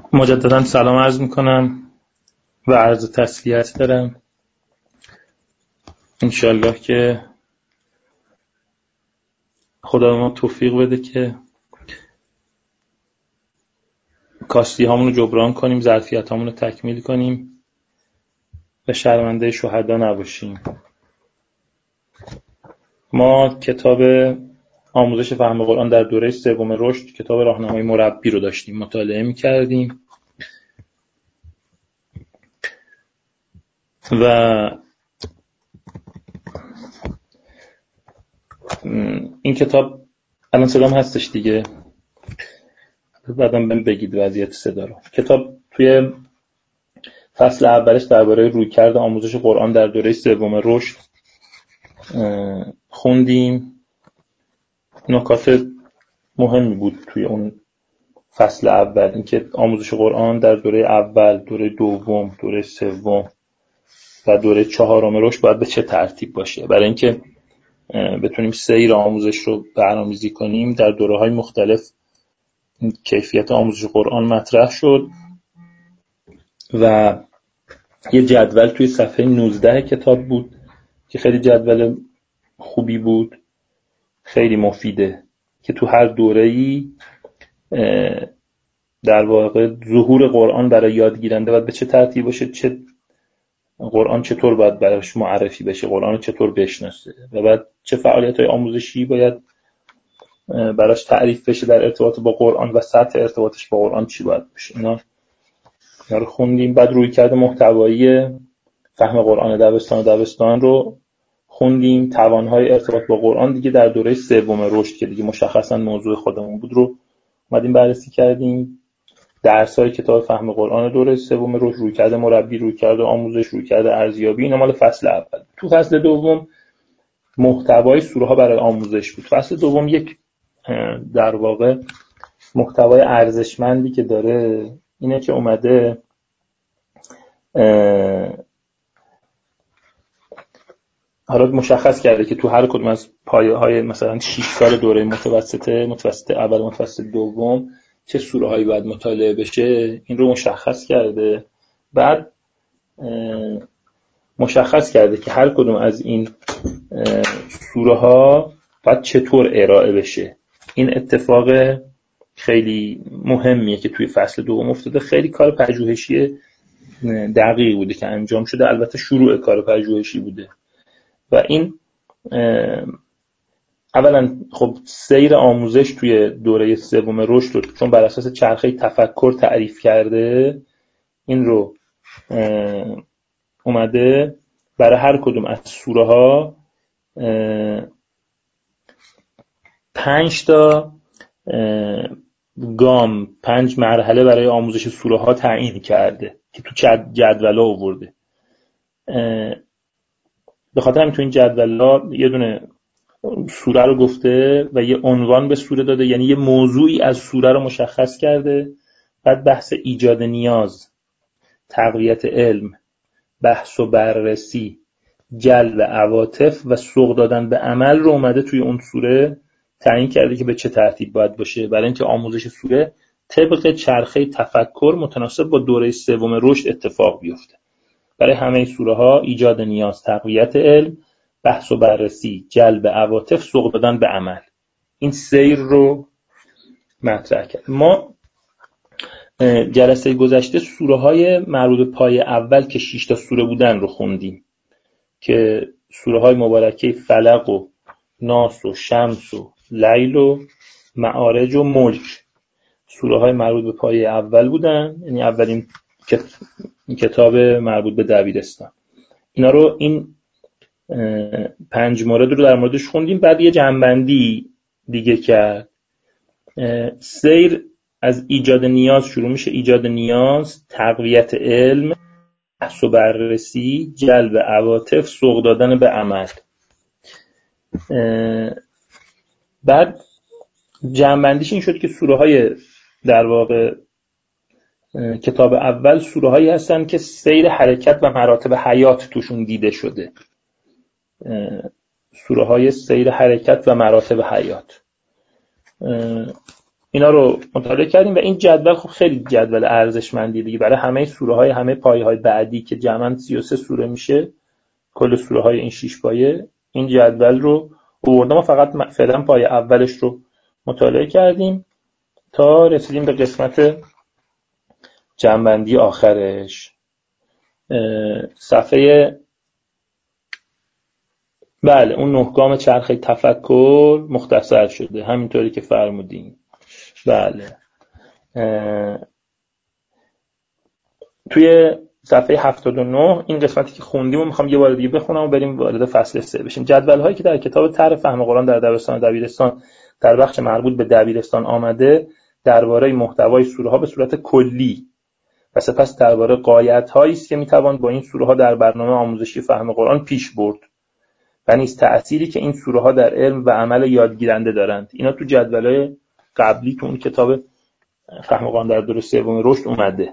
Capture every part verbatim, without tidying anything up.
مجددا سلام عرض میکنم و عرض تسلیت دارم. انشالله که خدا ما توفیق بده که کاستی هامون رو جبران کنیم، ظرفیت هامون رو تکمیل کنیم و شرمنده شهدا نباشیم. ما کتاب آموزش فهم قرآن در دوره سوم رشد، کتاب راهنمای مربی رو داشتیم مطالعه میکردیم و این کتاب الان صدام هستش دیگه، بعدم بهم بگید وضعیت صدا رو. کتاب توی فصل اولش درباره رویکرد آموزش قرآن در دوره سوم رشد خوندیم. نکات مهمی بود توی اون فصل اول، اینکه آموزش قرآن در دوره اول، دوره دوم، دوره سوم و دوره چهارم رشد باید به چه ترتیب باشه. برای اینکه بتونیم سیر آموزش رو برنامه‌ریزی کنیم در دوره‌های مختلف کیفیت آموزش قرآن مطرح شد و یه جدول توی صفحه نوزده کتاب بود که خیلی جدول خوبی بود، خیلی مفیده، که تو هر دوره‌ای در واقع ظهور قرآن برای یادگیرنده باید به چه ترتیب باشه، چه قرآن چطور باید براش معرفی بشه، قرآن چطور بشناسه و بعد چه فعالیت‌های آموزشی باید براش تعریف بشه در ارتباط با قرآن و سطح ارتباطش با قرآن چی باید بشه. اینا رو خوندیم. بعد رویکرد محتوایی فهم قرآن دبستان دبستان رو خوندیم. توانهای ارتباط با قرآن دیگه در دوره سوم رشد که دیگه مشخصا موضوع خودمون بود رو اومدیم بررسی کردیم. درس‌های کتاب فهم قرآن دوره سوم رشد، رویکرد مربی، رویکرد آموزش، رویکرد ارزیابی، اینا مال فصل اول. تو فصل دوم محتوای سوره‌ها برای آموزش بود. فصل دوم یک در واقع محتوای ارزشمندی که داره اینه که اومده حالا مشخص کرده که تو هر کدوم از پایه‌های مثلا شش سال دوره متوسطه، متوسط اول، متوسط دوم چه سوره‌هایی باید مطالعه بشه، این رو مشخص کرده. بعد مشخص کرده که هر کدوم از این سوره‌ها باید چطور ارائه بشه. این اتفاق خیلی مهمیه که توی فصل دوم افتاده. خیلی کار پژوهشی دقیق بوده که انجام شده، البته شروع کار پژوهشی بوده و این اولا خب سیر آموزش توی دوره سوم رشد رو چون بر اساس چرخه تفکر تعریف کرده، این رو اومده برای هر کدوم از سوره ها پنج تا گام، پنج مرحله برای آموزش سوره ها تعیین کرده که تو جدولا آورده. به خاطر همین تو این جدولا یه دونه سوره رو گفته و یه عنوان به سوره داده، یعنی یه موضوعی از سوره رو مشخص کرده. بعد بحث ایجاد نیاز، تقویت علم، بحث و بررسی، جلب عواطف و سوق دادن به عمل رو اومده توی اون سوره تعیین کرده که به چه ترتیب باید باشه، برای اینکه آموزش سوره طبق چرخه تفکر متناسب با دوره سوم رشد اتفاق بیفته. برای همه سوره ها ایجاد نیاز، تقویت علم، بحث و بررسی، جلب عواطف، سوق دادن به عمل، این سیر رو مطرح کرد. ما جلسه گذشته سوره های مربوط به پایه اول که شش تا سوره بودن رو خوندیم که سوره های مبارکه فلق و ناس و شمس و لیل و معارج و ملک سوره های مربوط به پایه اول بودن، یعنی اولین کتاب مربوط به دبیرستان. اینا رو این پنج مورد رو در موردش خوندیم. بعد یه جنبندی دیگه کرد. سیر از ایجاد نیاز شروع میشه، ایجاد نیاز، تقویت علم، بحث و بررسی، جلب عواطف، سوق دادن به عمل. بعد جنبندیش این شد که سوره های در واقع کتاب اول سوره هایی هستن که سیر حرکت و مراتب حیات توشون دیده شده. سوره های سیر حرکت و مراتب حیات. اینا رو مطالعه کردیم و این جدول خب خیلی جدول ارزشمندی دیگه برای همه سوره های همه پایه های بعدی که جمعاً سی و سه سوره میشه، کل سوره های این شش پایه. این جدول رو آوردم و فقط فعلا پایه اولش رو مطالعه کردیم تا رسیدیم به قسمت جمع‌بندی آخرش. صفحه بله اون نه گام چرخه تفکر مختصر شده همینطوری که فرمودین. بله توی صفحه هفتاد و نه این قسمتی که خوندیم و میخوام یه بار دیگه بخونم و بریم وارد فصل سه بشیم. جدول هایی که در کتاب طرح فهم قرآن در دبستان و دبیرستان در بخش مربوط به دبیرستان آمده درباره محتوای سوره ها به صورت کلی و سپس درباره غایت هایی است که میتوان با این سوره ها در برنامه آموزشی فهم قرآن پیش برد و نیز تأثیری که این سوره ها در علم و عمل یادگیرنده دارند. اینا تو جدول‌های قبلی تو اون کتاب فهم قرآن در دوره سوم رشد اومده.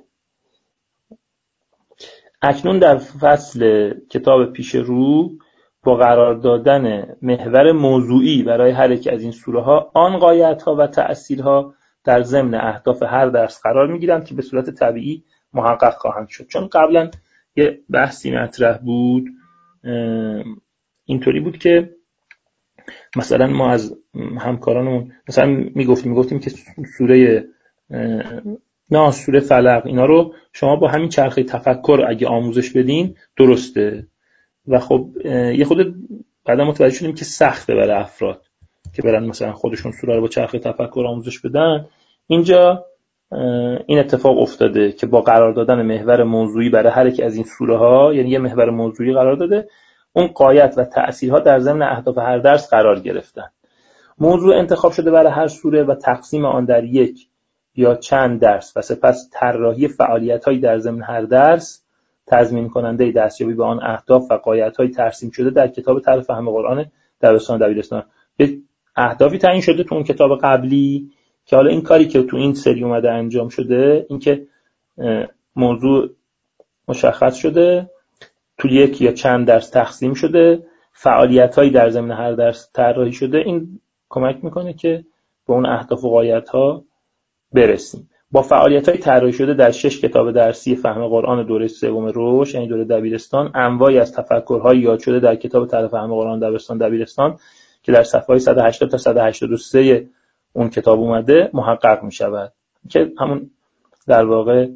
اکنون در فصل کتاب پیش رو با قرار دادن محور موضوعی برای هر یک از این سوره ها آن غایت ها و تأثیرها در ضمن اهداف هر درس قرار میگیرند که به صورت طبیعی محقق خواهند شد. چون قبلا یه بحثی مطرح بود اینطوری بود که مثلا ما از همکارانمون مثلا میگفتیم میگفتیم که سوره نه سوره فلق اینا رو شما با همین چرخه تفکر اگه آموزش بدین درسته و خب یه خود بعدا متوجه شدیم که سخته برای افراد که برن مثلا خودشون سوره رو با چرخه تفکر آموزش بدن. اینجا این اتفاق افتاده که با قرار دادن محور موضوعی برای هر یک از این سوره ها، یعنی یه محور موضوعی قرار داده، اون غایت و تأثیرها در ضمن اهداف هر درس قرار گرفتن. موضوع انتخاب شده برای هر سوره و تقسیم آن در یک یا چند درس و سپس طراحی فعالیت‌هایی در ضمن هر درس تضمین کننده دستیابی به آن اهداف و غایت‌های ترسیم شده در کتاب طرح فهم قرآن دبستان و دبیرستان. به اهدافی تعیین شده تو اون کتاب قبلی که حالا این کاری که تو این سری اومده انجام شده، این که موضوع مشخص شده، تو یک یا چند درس تقسیم شده، فعالیت‌هایی در ضمن هر درس طراحی شده، این کمک میکنه که به اون اهداف و غایت‌ها برسیم. با فعالیت‌های طراحی شده در شش کتاب درسی فهم قرآن دوره سوم رشد یعنی دوره دبیرستان، انواعی از تفکرهای یاد شده در کتاب طرح فهم قرآن دبستان دبیرستان که در صفحه‌های صد و هشتاد تا صد و هشتاد و سه اون کتاب اومده محقق می‌شود که همون در واقع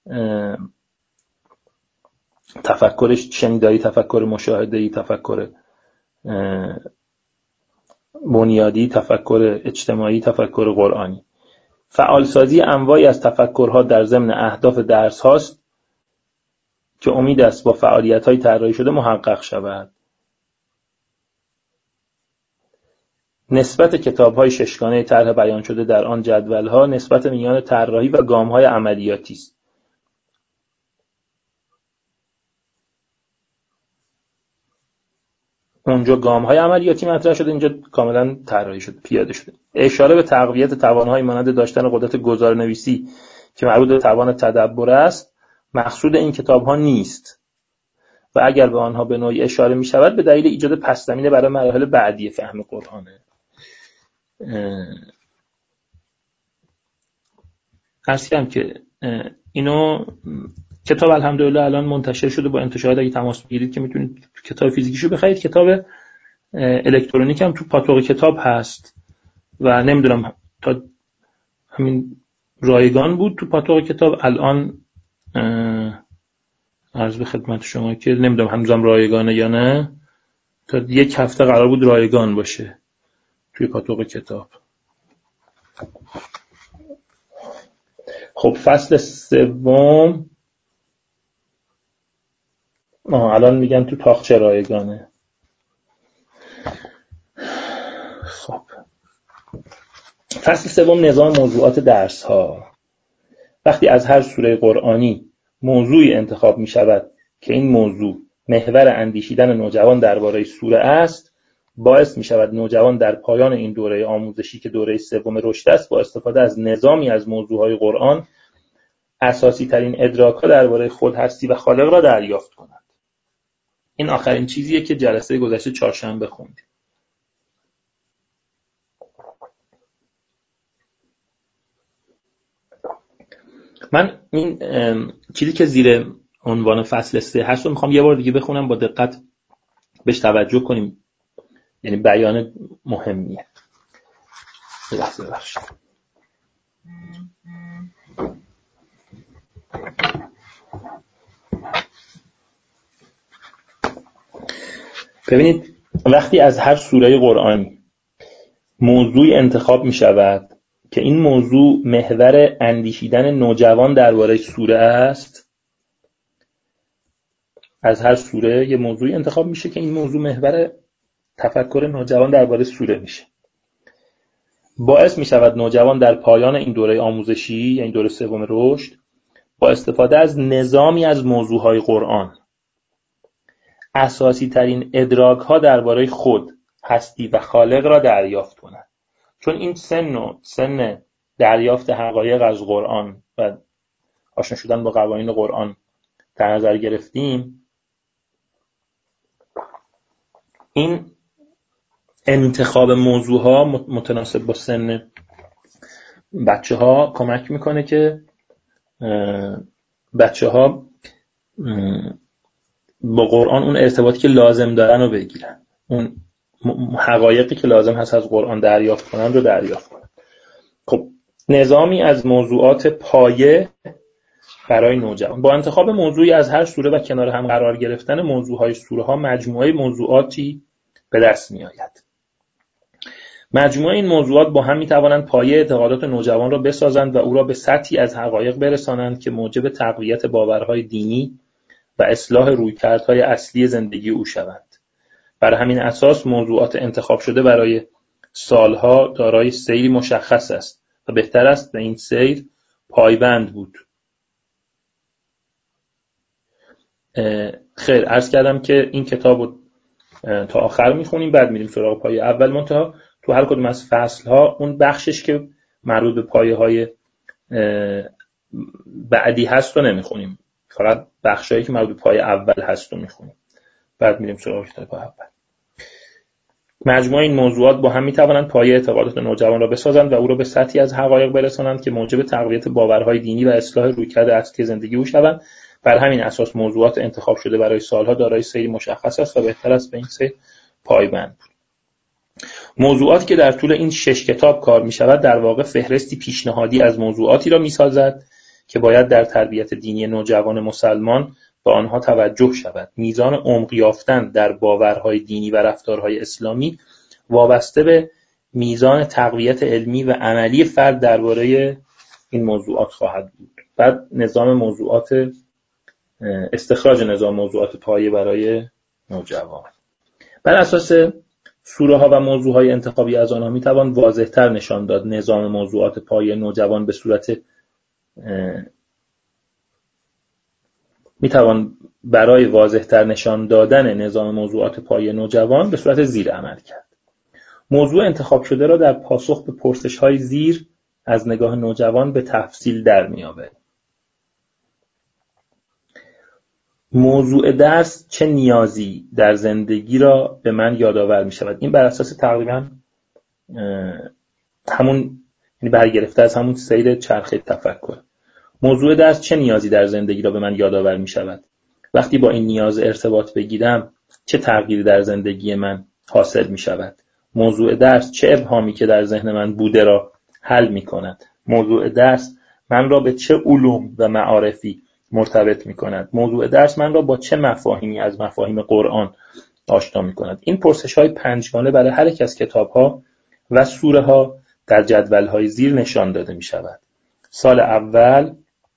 تفکر شنیداری، تفکر مشاهده‌ای، تفکر بنیادی، تفکر اجتماعی، تفکر قرآنی. فعالسازی انواعی از تفکرها در ضمن اهداف درس هاست که امید است با فعالیت‌های طراحی شده محقق شود. نسبت کتاب‌های ششگانه طرح بیان شده در آن جدول‌ها نسبت میان طراحی و گام‌های عملیاتی است. اونجا گام‌های عملیاتی مطرح شده، اینجا کاملا طراحی شده، پیاده شده. اشاره به تقویت توان‌های مانند داشتن قدرت گزارنویسی که مربوط به توان تدبر است مقصود این کتاب‌ها نیست و اگر به آنها به نوعی اشاره می‌شود به دلیل ایجاد پس‌زمینه برای مراحل بعدی فهم قرآنه. عرض کردم که اینو کتاب الحمدلله الان منتشر شده، با انتشارات اگه تماس بگیرید که میتونید کتاب فیزیکیشو بخرید. کتاب الکترونیک هم تو پاتوق کتاب هست و نمیدونم تا همین رایگان بود تو پاتوق کتاب، الان عرض به خدمت شما که نمیدونم هنوزم رایگانه یا نه، تا یک هفته قرار بود رایگان باشه توی پاتوق کتاب. خب فصل سوم آه الان میگن تو تاقچه رایگانه. خب فصل سوم نظام موضوعات درس ها. وقتی از هر سوره قرآنی موضوعی انتخاب می شود که این موضوع محور اندیشیدن نوجوان درباره سوره است، باعث می شود نوجوان در پایان این دوره آموزشی که دوره سوم رشد است با استفاده از نظامی از موضوعهای قرآن اساسی ترین ادراک‌ها درباره خود هستی و خالق را دریافت کند. این آخرین چیزیه که جلسه گذشته چهارشنبه خوندیم. من این چیزی که زیر عنوان فصل سه هست رو میخوام یه بار دیگه بخونم، با دقت بهش توجه کنیم، یعنی بیان مهمیه. لحظه بخشید. ببینید وقتی از هر سوره قرآنی موضوعی انتخاب می شود که این موضوع محور اندیشیدن نوجوان درباره سوره است، از هر سوره یه موضوعی انتخاب میشه که این موضوع محور تفکر نوجوان درباره سوره میشه، باعث می شود نوجوان در پایان این دوره آموزشی، یعنی دوره سوم رشد، با استفاده از نظامی از موضوعهای قرآن اساسی ترین ادراک ها درباره خود، هستی و خالق را دریافت کند. چون این سن و سن دریافت حقایق از قرآن و آشنا شدن با قوانین قرآن در نظر گرفتیم، این انتخاب موضوع ها متناسب با سن بچه ها کمک میکنه که بچه ها با قرآن اون ارتباطی که لازم دارن رو بگیرن، اون حقایقی که لازم هست از قرآن دریافت کنن رو دریافت کنن. خب نظامی از موضوعات پایه برای نوجوان، با انتخاب موضوعی از هر سوره و کنار هم قرار گرفتن موضوعهای سوره ها مجموعه موضوعاتی به دست می آید. مجموعه این موضوعات با هم می توانند پایه اعتقادات نوجوان را بسازند و او را به سطحی از حقایق برسانند که موجب تقویت باورهای دینی و اصلاح رویکردهای اصلی زندگی او شوند. بر همین اساس موضوعات انتخاب شده برای سالها دارای سیری مشخص است و بهتر است به این سیر پایبند بود. خیر، عرض کردم که این کتاب رو تا آخر میخونیم، بعد میریم سراغ پایه اول. منتها تو هر کدوم از فصلها اون بخشش که مربوط به پایه های بعدی هست رو نمیخونیم، فقط بخشایی که مربوط به پایه اول هست رو میخونیم، بعد میریم سراغ کتاب اول. مجموع این موضوعات با هم میتوانند پایه اعتقادات نوجوان را بسازند و او را به سطحی از حقایق برسانند که موجب تقویت باورهای دینی و اصلاح رویکرد اصلی زندگی او شوند. بر همین اساس موضوعات انتخاب شده برای سالها دارای سیری مشخص است و بهتر است به این سیر پایبند بود. موضوعاتی که در طول این شش کتاب کار می شود در واقع فهرستی پیشنهادی از موضوعاتی را می سازد که باید در تربیت دینی نوجوان مسلمان به آنها توجه شود. میزان عمق یافتن در باورهای دینی و رفتارهای اسلامی وابسته به میزان تقویت علمی و عملی فرد درباره این موضوعات خواهد بود. بعد نظام موضوعات استخراج نظام موضوعات پایه برای نوجوان. بر اساس سوره ها و موضوع های انتخابی از آنها می توان واضح تر نشان داد نظام موضوعات پایه نوجوان به صورت می توان برای واضح تر نشان دادن نظام موضوعات پایه نوجوان به صورت زیر عمل کرد. موضوع انتخاب شده را در پاسخ به پرسش های زیر از نگاه نوجوان به تفصیل در می آوریم. موضوع درس چه نیازی در زندگی را به من یادآور می شود. این بر اساس تقریبا همون، یعنی برگرفته از همون سیر چرخه تفکر. موضوع درس چه نیازی در زندگی را به من یادآور می شود. وقتی با این نیاز ارتباط بگیرم چه تغییری در زندگی من حاصل می شود. موضوع درس چه ابهامی که در ذهن من بوده را حل می کند. موضوع درس من را به چه علوم و معارفی مرتبط می کند. موضوع درس من را با چه مفاهیمی از مفاهیم قرآن آشنا می کند. این پرسش های پنجگانه برای هر یک از کتاب ها و سوره ها در جدول های زیر نشان داده می شود. سال اول،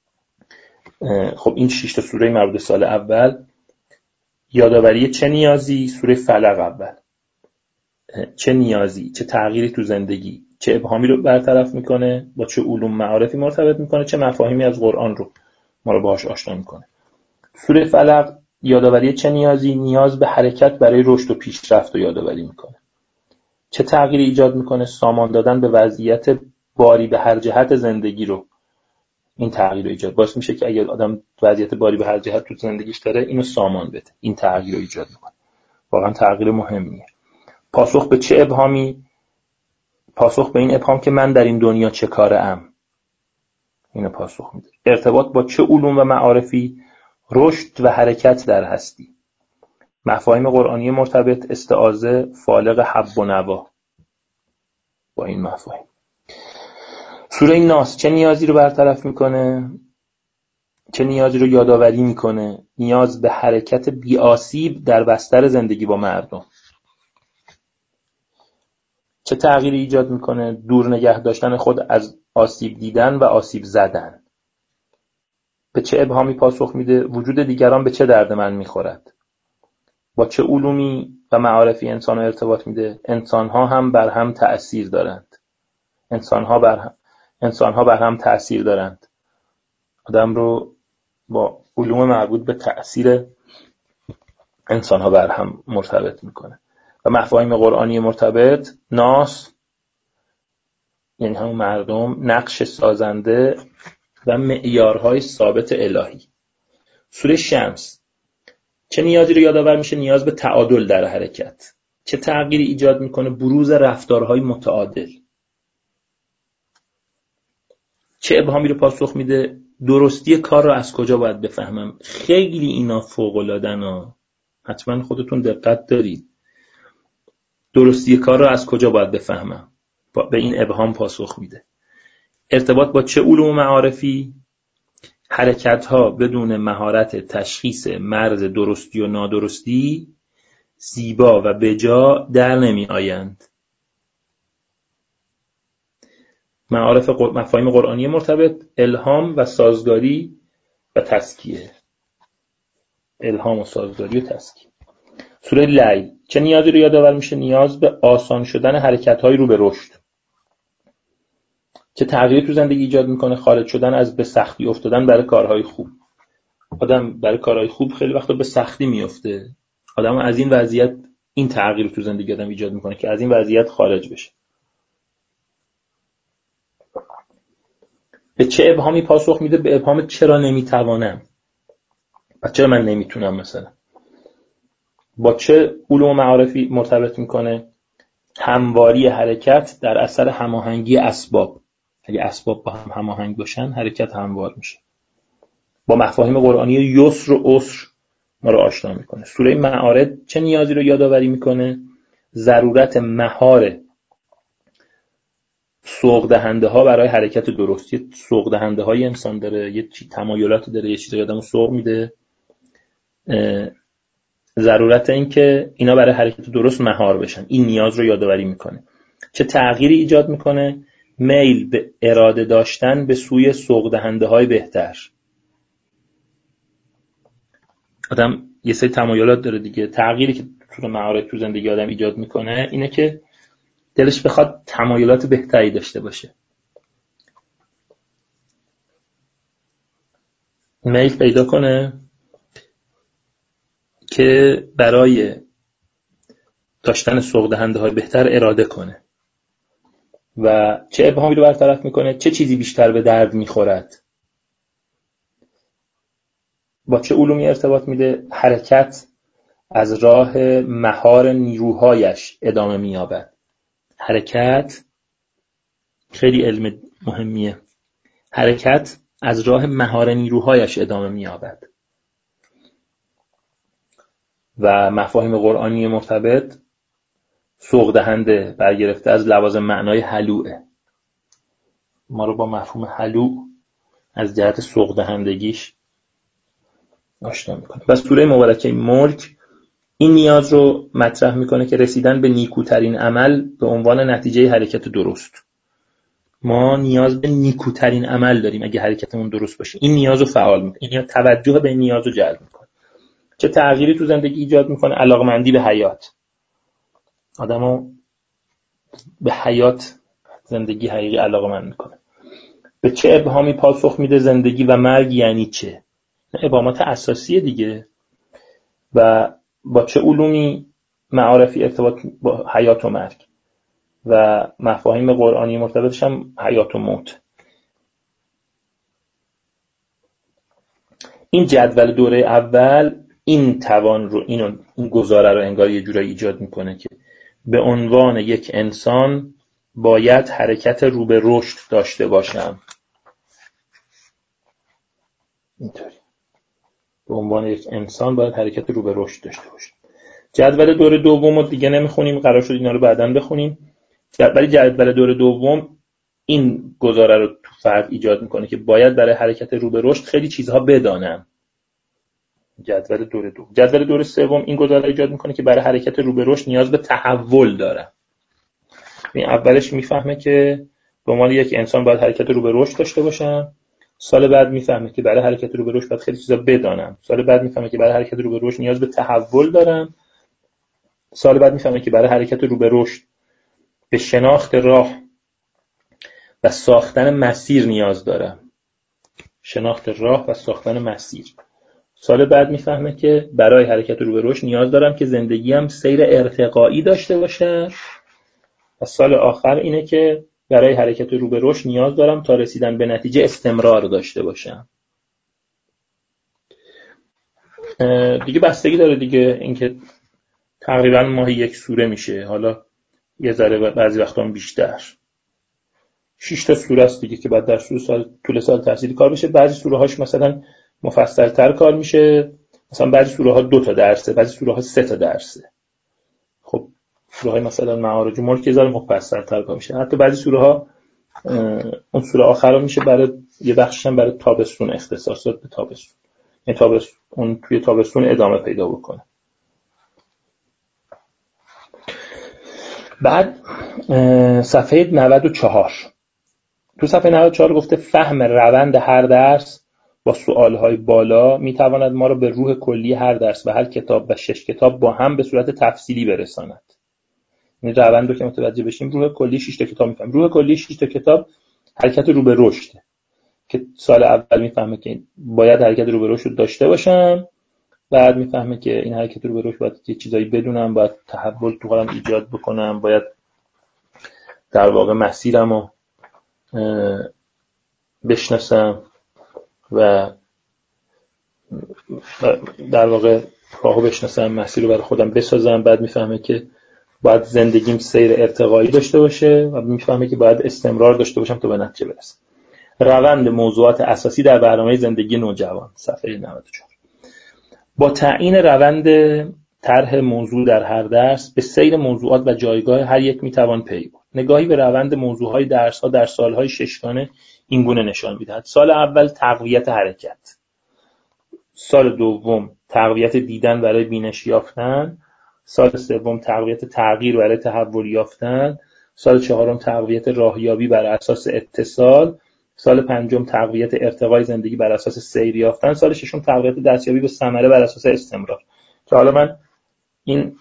خب این شش تا سوره مربوط به سال اول: یادآوری چه نیازی، سوره فلق اول. چه نیازی، چه تغییری تو زندگی، چه ابهامی رو برطرف میکنه، با چه علوم معارفی مرتبط میکنه، چه مفاهیمی از قرآن رو ما رو باهاش آشنا میکنه. سوره فلق یادآوری چه نیازی، نیاز به حرکت برای رشد و پیشرفت رو یادآوری میکنه. چه تغییری ایجاد میکنه، سامان دادن به وضعیت باری به هر جهت زندگی رو. این تغییر رو ایجاد باعث میشه که اگر آدم وضعیت باری به هر جهت تو زندگیش داره اینو سامان بده. این تغییر رو ایجاد میکنه. واقعا تغییر مهمیه. پاسخ به چه ابهامی، پاسخ به این ابهام که من در این دنیا چه کاره ام. اینو پاسخ میده. ارتباط با چه علوم و معارفی؟ رشد و حرکت در هستی. مفاهیم قرآنی مرتبط، استعاذه، فالق، حب و نوا. با این مفاهیم سوره ناس چه نیازی رو برطرف میکنه؟ چه نیازی رو یادآوری میکنه؟ نیاز به حرکت بی آسیب در بستر زندگی با مردم. چه تغییری ایجاد میکنه؟ دور نگه داشتن خود از آسیب دیدن و آسیب زدن. به چه ابهامی پاسخ میده؟ وجود دیگران به چه درد من میخورد؟ با چه علومی و معارفی انسان ها ارتباط میده؟ انسانها هم بر هم تأثیر دارند. انسانها بر هم انسانها بر هم تأثیر دارند. آدم رو با علوم مربوط به تأثیر انسانها بر هم مرتبط میکنه. و مفاهیم قرآنی مرتبط، ناس یعنی همون مردم، نقش سازنده و معیارهای ثابت الهی. سوره شمس چه نیازی رو یادآور میشه؟ نیاز به تعادل در حرکت. چه تغییری ایجاد میکنه؟ بروز رفتارهای متعادل. چه ابهامی رو پاسخ میده؟ درستی کار رو از کجا باید بفهمم؟ خیلی اینا فوق‌العاده‌ن ها، حتما خودتون دقت دارید. درستی کار رو از کجا باید بفهمم؟ به این ابهام پاسخ میده. ارتباط با چه علوم معارفی؟ حرکت ها بدون مهارت تشخیص مرز درستی و نادرستی زیبا و بجا در نمی آیند. معارف قر... مفاهیم قرآنی مرتبط، الهام و سازگاری و تزکیه. الهام و سازگاری و تزکیه. سوره لیل چه نیازی رو یادآور میشه؟ نیاز به آسان شدن حرکت‌های رو به رشد. چه تغییری تو زندگی ایجاد میکنه؟ خارج شدن از به سختی افتادن برای کارهای خوب. آدم برای کارهای خوب خیلی وقتا به سختی میفته. آدم از این وضعیت، این تغییر تو زندگی آدم ایجاد میکنه که از این وضعیت خارج بشه. به چه ابهامی پاسخ میده؟ به ابهام چرا نمیتوانم و چرا من نمیتونم. مثلا با چه علوم معارفی مرتبط میکنه؟ همواری حرکت در اثر هماهنگی اسباب. اگه اسباب با هم هماهنگ باشن حرکت هموار میشه. با مفاهیم قرآنی یسر و عسر ما رو آشنا میکنه. سوره معارج چه نیازی رو یادآوری میکنه؟ ضرورت مهار سوق دهنده ها برای حرکت درست. یه سوق دهنده های انسان داره، یه چی تمایلاتی داره، یه چیزی آدمو سوق میده. ضرورت این که اینا برای حرکت درست مهار بشن، این نیاز رو یادآوری میکنه. چه تغییری ایجاد میکنه؟ میل به اراده داشتن به سوی سوق دهنده های بهتر. آدم یه سری تمایلات داره دیگه. تغییری که تو معارف تو زندگی آدم ایجاد میکنه اینه که دلش بخواد تمایلات بهتری داشته باشه. میل پیدا کنه که برای داشتن سوق دهنده های بهتر اراده کنه. و چه ابهامی رو برطرف میکنه؟ چه چیزی بیشتر به درد میخورد؟ با چه علومی ارتباط میده؟ حرکت از راه مهار نیروهایش ادامه مییابد. حرکت خیلی علم مهمیه. حرکت از راه مهار نیروهایش ادامه مییابد. و مفاهیم قرآنی مرتبط، سوق دهنده برگرفته از لوازم معنای حلوه. ما رو با مفهوم حلو از جهت سوق دهندگیش آشنا میکنه. و سوره مبارکه ملک این نیاز رو مطرح میکنه که رسیدن به نیکوترین عمل به عنوان نتیجه حرکت درست. ما نیاز به نیکوترین عمل داریم اگه حرکتمون درست باشه. این نیاز رو فعال میکنه. این توجه به این نیاز رو جلب میکنه. چه تغییری تو زندگی ایجاد میکنه؟ علاقمندی به حیات. آدمو به حیات، زندگی حقیقی علاقمند میکنه. به چه ابهامی پاسخ میده؟ زندگی و مرگ یعنی چه؟ ابهامات اساسیه دیگه. و با چه علومی معارفی ارتباط با حیات و مرگ و مفاهیم قرآنی مرتبطش هم حیات و موت. این جدول دوره اول این توان رو اینو این گزاره رو انگار یه جورایی ایجاد میکنه که به عنوان یک انسان باید حرکت رو به رشد داشته باشم. اینطوری به عنوان یک انسان باید حرکت رو به رشد داشته باشیم. جدول دور دوم رو دیگه نمیخونیم، قرار شد اینا رو بعداً بخونیم. ولی جدول دور دوم این گزاره رو تو فرد ایجاد میکنه که باید برای حرکت رو به رشد خیلی چیزها بدانم. جدول دور دوم. جدول دور سوم این گزاره ایجاد میکنه که برای حرکت رو به رشد نیاز به تحول دارم. این اولش میفهمه که به عنوان یک انسان باید حرکت رو به رشد داشته باشم. سال بعد میفهمه که برای حرکت رو به رشد باید خیلی چیزا بدانم. سال بعد میفهمه که برای حرکت رو به رشد نیاز به تحول دارم. سال بعد میفهمه که برای حرکت رو به رشد به شناخت راه و ساختن مسیر نیاز دارم. شناخت راه و ساختن مسیر. سال بعد میفهمه که برای حرکت رو به رشد نیاز دارم که زندگیم سیر ارتقایی داشته باشه. و سال آخر اینه که برای حرکت رو به رشد نیاز دارم تا رسیدن به نتیجه استمرار داشته باشم. دیگه بستگی داره دیگه، اینکه تقریبا ماهی یک سوره میشه، حالا یه ذره بعضی وقتا هم بیشتر. شش تا سوره است دیگه که بعد در طول سال طول سال تحصیلی کار بشه. بعضی سوره هاش مثلا مفصل تر کار میشه، مثلا بعضی سوره ها دو تا درسه، بعضی سوره ها سه تا درسه. خب سوره های مثلا معارج و ملک یه ذره مفصل تر کار میشه. حتی بعضی سوره ها اون سوره آخرا میشه برای یه بخشش هم برای تابستون اختصاصات به تابستون، یعنی تابستون اون توی تابستون ادامه پیدا بکنه. بعد صفحه نود و چهار، تو صفحه نود و چهار گفته فهم روند هر درس با سوالهای بالا میتواند ما را به روح کلی هر درس و هر کتاب و شش کتاب با هم به صورت تفصیلی برساند. این روند رو که متوجه بشیم، روح کلی شش تا کتاب میفهمیم. روح کلی شش تا کتاب حرکت رو به رشد، که سال اول میفهمه که باید حرکت رو به رشد داشته باشم، بعد میفهمه که این حرکت رو به رشد باید یه چیزایی بدونم، باید تحول تو خودم ایجاد بکنم، باید در واقع مسیرمو بشناسم و در واقع راهو بشناسم، مسیر رو برای خودم بسازم. بعد میفهمه که باید زندگیم سیر ارتقایی داشته باشه و میفهمه که باید استمرار داشته باشم تا به نتیجه برسم. روند موضوعات اساسی در برنامه زندگی نوجوان، صفحه نود و چهار. با تعیین روند طرح موضوع در هر درس به سیر موضوعات و جایگاه هر یک میتوان پی برد. نگاهی به روند موضوعهای درس‌ها در سالهای ششگانه این گونه نشان می‌دهد: سال اول تقویت حرکت، سال دوم تقویت دیدن برای بینش یافتن، سال سوم تقویت تغییر برای تحول یافتن، سال چهارم تقویت راهیابی بر اساس اتصال، سال پنجم تقویت ارتقای زندگی بر اساس سیر یافتن، سال ششم تقویت دستیابی به ثمره بر اساس استمرار. که حالا من این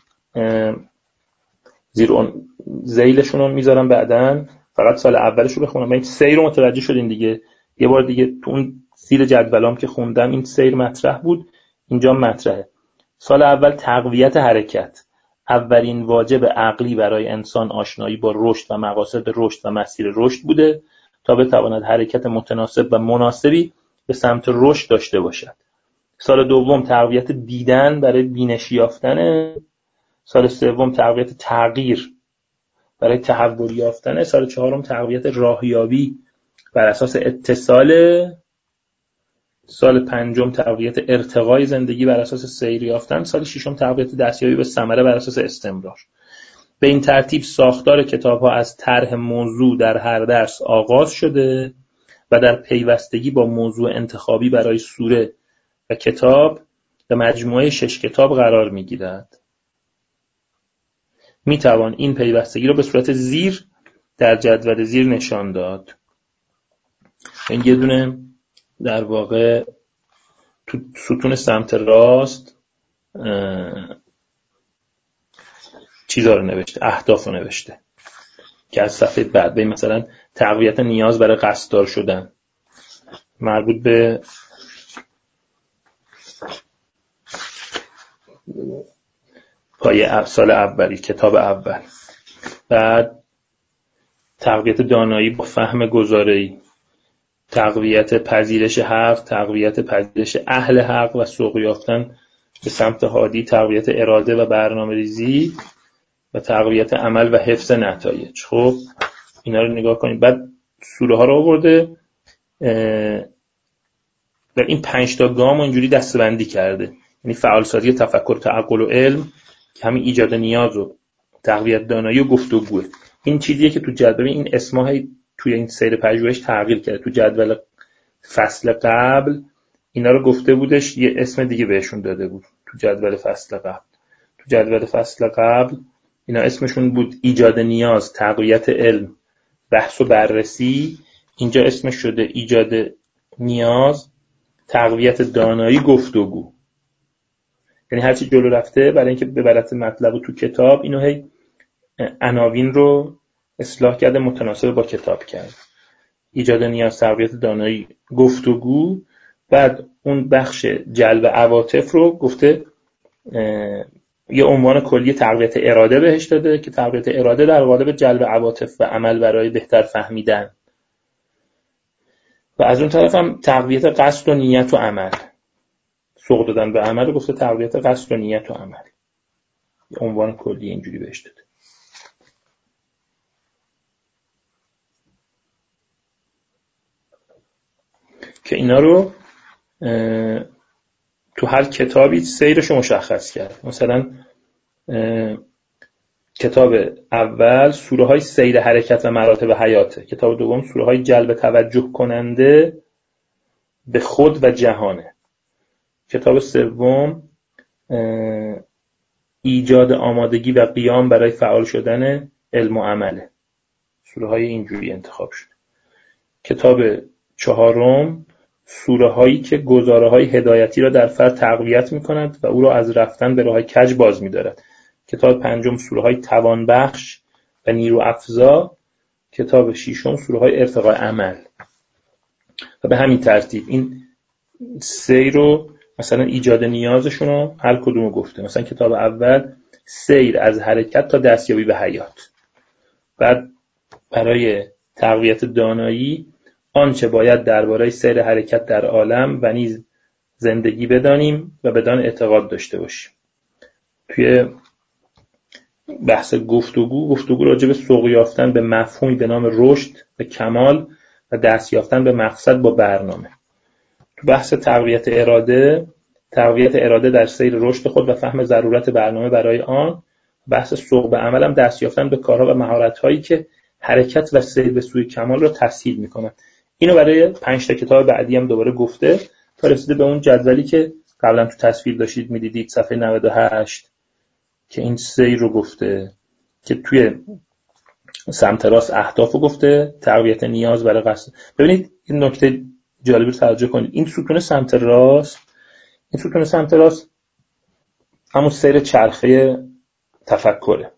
زیر اون ذیلشون رو میذارم بعدن، فقط سال اولش رو بخونم. من این سیر رو متوجه شدین دیگه، یه بار دیگه تو اون زیر جدولام که خوندم این سیر مطرح بود، اینجا مطرحه. سال اول تقویت حرکت، اولین واجب عقلی برای انسان آشنایی با رشد و مقاصد رشد و مسیر رشد بوده تا بتواند حرکت متناسب و مناسبی به سمت رشد داشته باشد. سال دوم تقویت دیدن برای بینش یافتن، سال سوم تقویت تغییر برای تحول یافتن، سال چهارم تقویت راهیابی بر اساس اتصال، سال پنجم تقویت ارتقای زندگی بر اساس سیر یافتن، سال ششم تقویت دستیابی به ثمره بر اساس استمرار. به این ترتیب ساختار کتاب‌ها از طرح موضوع در هر درس آغاز شده و در پیوستگی با موضوع انتخابی برای سوره و کتاب و مجموعه شش کتاب قرار می‌گیرد. میتوان این پیوستگی رو به صورت زیر در جدول زیر نشان داد. این یه دونه در واقع تو ستون سمت راست چیزا رو نوشته، اهداف رو نوشته که از صفحه بعد به مثلا تقویت نیاز برای قصددار شدن، مربوط به پایه سال اولی کتاب اول. بعد تقویت دانایی با فهم گزاره‌ای، تقویت پذیرش حق، تقویت پذیرش اهل حق و سوق یافتن به سمت هادی، تقویت اراده و برنامه‌ریزی و تقویت عمل و حفظ نتایج. خب اینا رو نگاه کنید. بعد سوره ها رو آورده و این پنج تا گام اینجوری دسته‌بندی کرده. یعنی فعالسازی تفکر، تعقل و علم که همین ایجاد نیاز و تقویت دانایی و گفتگوه. این چیزیه که تو جدول این اسم‌ها توی این سیر پژوهش تغییر کرده. تو جدول فصل قبل اینا رو گفته بودش، یه اسم دیگه بهشون داده بود. تو جدول فصل قبل تو جدول فصل قبل اینا اسمشون بود ایجاد نیاز، تقویت علم، بحث و بررسی. اینجا اسمش شده ایجاد نیاز، تقویت دانایی، گفتگو. یعنی هرچی جلو رفته برای اینکه ببرت مطلب رو تو کتاب، اینو هی عناوین رو اصلاح کرده، متناسب با کتاب کرد. ایجاد نیاز، تقویت دانایی، گفتگو. بعد اون بخش جلب عواطف رو گفته یه عنوان کلی تقویت اراده بهش داده که تقویت اراده در قالب جلب عواطف و عمل برای بهتر فهمیدن. و از اون طرف هم تقویت قصد و نیت و عمل، سوق دادن به عمل رو گفته تقویت قصد و نیت و عمل. یه عنوان کلی اینجوری بهش داده. که اینا رو تو هر کتابی سیرش رو مشخص کرد. مثلا کتاب اول سوره های سیر حرکت و مراتب حیاته، کتاب دوم سوره های جلب توجه کننده به خود و جهانه، کتاب سوم ایجاد آمادگی و قیام برای فعال شدن علم و عمله. سوره های اینجوری انتخاب شد. کتاب چهارم سوره هایی که گزاره های هدایتی را در فرد تقویت می کند و او را از رفتن به راه کج باز می دارد. کتاب پنجم سوره های توان بخش و نیرو افزا. کتاب ششم سوره های ارتقاء عمل. و به همین ترتیب این سیر رو مثلا ایجاد نیازشون رو هر کدومو گفته. مثلا کتاب اول سیر از حرکت تا دستیابی به حیات. بعد برای تقویت دانایی آنچه باید درباره سیر حرکت در عالم و نیز زندگی بدانیم و بدان اعتقاد داشته باشیم. توی بحث گفتگو گفتگو راجع به سوق یافتن به مفهومی به نام رشد و کمال و دست یافتن به مقصد با برنامه. تو بحث تقویت اراده تقویت اراده در سیر رشد خود و فهم ضرورت برنامه برای آن. بحث سوق به عمل هم دست یافتن به کارها و مهارت‌هایی که حرکت و سیر به سوی کمال را تسهیل می‌کنند. اینو برای پنج تا کتاب بعدی هم دوباره گفته تا رسیده به اون جدولی که قبلا تو تصویر داشتید می‌دیدید صفحه نود و هشت که این سیر رو گفته که توی سمت راست اهداف رو گفته، تقویت نیاز برای قصد. ببینید این نکته جالبی رو توجه کنید. این ستون سمت راست این ستون سمت راست همون سیر چرخه تفکره.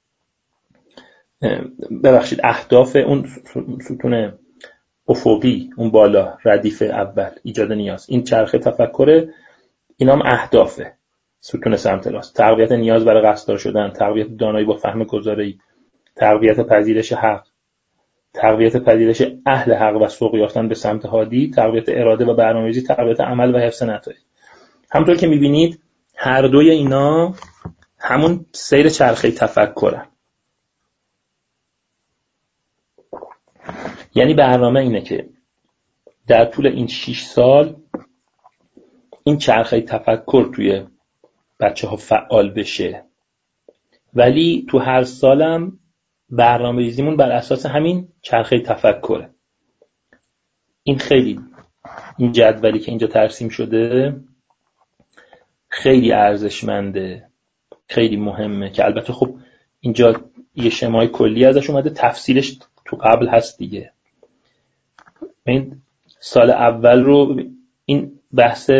ببخشید اهداف اون ستون افقی اون بالا ردیف اول ایجاد نیاز، این چرخه تفکره، اینا هم اهدافه. ستون سمت راست تقویت نیاز برای قصددار شدن، تقویت دانایی با فهم گزاره‌ای، تقویت پذیرش حق، تقویت پذیرش اهل حق و سوق یافتن به سمت هادی، تقویت اراده و برنامه‌ریزی، تقویت عمل و حفظ نتایج. همونطور که می‌بینید هر دوی اینا همون سیر چرخه تفکرن. یعنی برنامه اینه که در طول این شش سال این چرخه تفکر توی بچه‌ها فعال بشه، ولی تو هر سالم برنامه‌ریزیمون بر اساس همین چرخه تفکره. این خیلی این جدولی که اینجا ترسیم شده خیلی ارزشمنده، خیلی مهمه که البته خب اینجا یه شمای کلی ازش اومده، تفصیلش تو قبل هست دیگه. این سال اول رو این بحث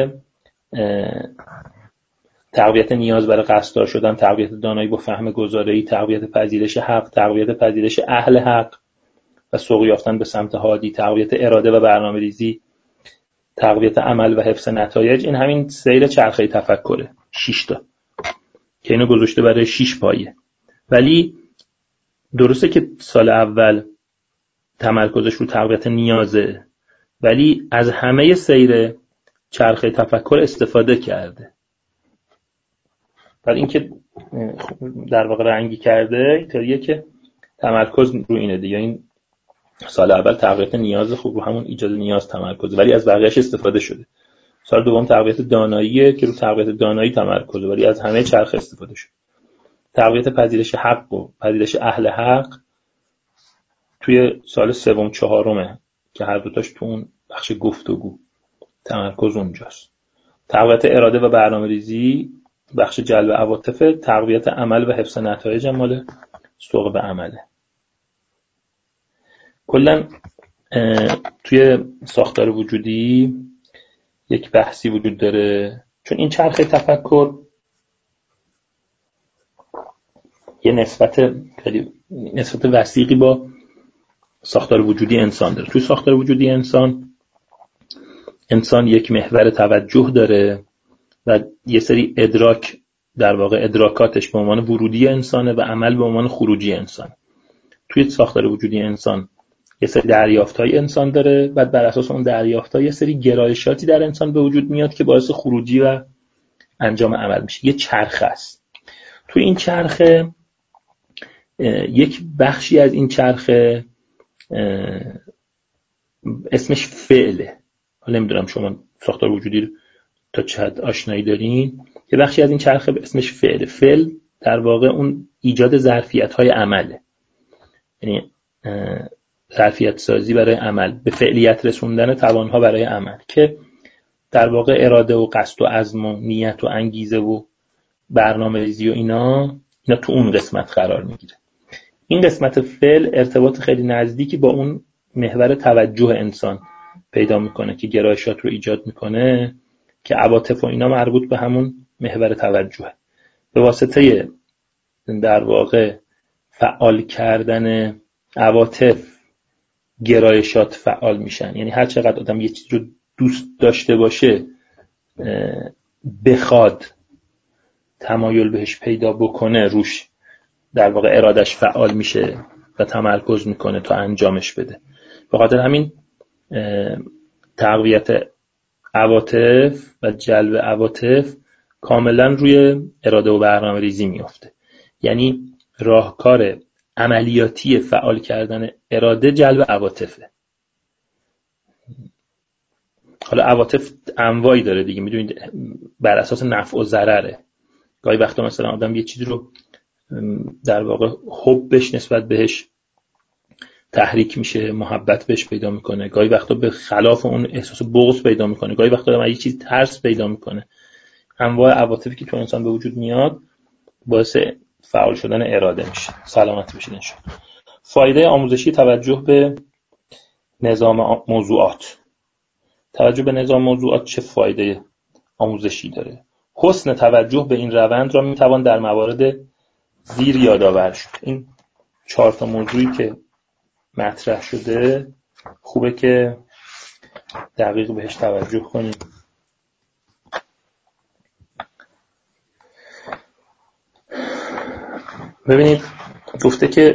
تقویت نیاز برای قصددار شدن، تقویت دانایی با فهم گزاره‌ای، تقویت پذیرش حق، تقویت پذیرش اهل حق و سوق یافتن به سمت هادی، تقویت اراده و برنامه‌ریزی، تقویت عمل و حفظ نتایج. این همین سیر چرخه تفکره، شش تا که اینو گذاشته برای شش پایه. ولی درسته که سال اول تمرکزش رو تقویت نیازه، ولی از همه سیر چرخه تفکر استفاده کرده. برای اینکه در واقع رنگی کرده اینطوریه که تمرکز رو اینه دیگه. این سال اول تقویت نیاز خوب رو همون ایجاد نیاز تمرکز، ولی از بقیه‌اش استفاده شده. سال دوم تقویت داناییه که رو تقویت دانایی تمرکزه، ولی از همه چرخ استفاده شد. تقویت پذیرش حق و پذیرش اهل حق توی سال سوم چهارمه که هر دوتاش تو اون بخش گفتگو تمرکز اونجاست. تقویت اراده و برنامه ریزی بخش جلب عواطف. تقویت عمل و حفظ نتایج مال سوق به عمله. کلا توی ساختار وجودی یک بحثی وجود داره، چون این چرخه تفکر یه نسبت خیلی نسبت وثیقی با ساختار وجودی انسان داره. توی ساختار وجودی انسان انسان یک محور توجه داره و یه سری ادراک، در واقع ادراکاتش به عنوان ورودی انسانه و عمل به عنوان خروجی انسان. توی ساختار وجودی انسان یه سری دریافت‌های انسان داره، بعد بر اساس اون دریافت‌ها یه سری گرایشاتی در انسان به وجود میاد که باعث خروجی و انجام عمل میشه. یه چرخه است. توی این چرخه یک بخشی از این چرخه اسمش فعله. حالا نمیدونم شما ساختار وجودی تا چه حد آشنایی دارین. یه بخشی از این چرخه اسمش فعله. فعل در واقع اون ایجاد ظرفیت‌های عمله، یعنی ظرفیت سازی برای عمل، به فعلیت رسوندن توانها برای عمل، که در واقع اراده و قصد و عزم و نیت و انگیزه و برنامه‌ریزی و اینا اینا تو اون قسمت قرار میگیره. این قسمت فعل ارتباط خیلی نزدیکی با اون محور توجه انسان پیدا میکنه که گرایشات رو ایجاد میکنه، که عواطف و اینا مربوط به همون محور توجهه. به واسطه در واقع فعال کردن عواطف گرایشات فعال میشن. یعنی هر چقدر آدم یه چیز رو دوست داشته باشه، بخواد، تمایل بهش پیدا بکنه، روش در واقع ارادش فعال میشه و تمرکز میکنه تا انجامش بده. به خاطر همین تقویت عواطف و جلب عواطف کاملا روی اراده و برنامه ریزی میفته. یعنی راهکار عملیاتی فعال کردن اراده جلب عواطفه. حالا عواطف انواعی داره دیگه، میدونید بر اساس نفع و ضرره. گاهی وقتا مثلا آدم یه چیزی رو در واقع حبش نسبت بهش تحریک میشه، محبت بهش پیدا میکنه، گاهی وقتا به خلاف اون احساس بغض پیدا میکنه، گاهی وقتا آدم یه چیز ترس پیدا میکنه. انواع عواطفی که تو انسان به وجود میاد باعث فعال شدن اراده میشه، سلامت میشه نشون. فایده آموزشی توجه به نظام موضوعات. توجه به نظام موضوعات چه فایده آموزشی داره؟ حسن توجه به این روند را میتوان در موارد زیر یادآور شد. این چهار تا موضوعی که مطرح شده خوبه که دقیق بهش توجه کنیم. ببینید گفته که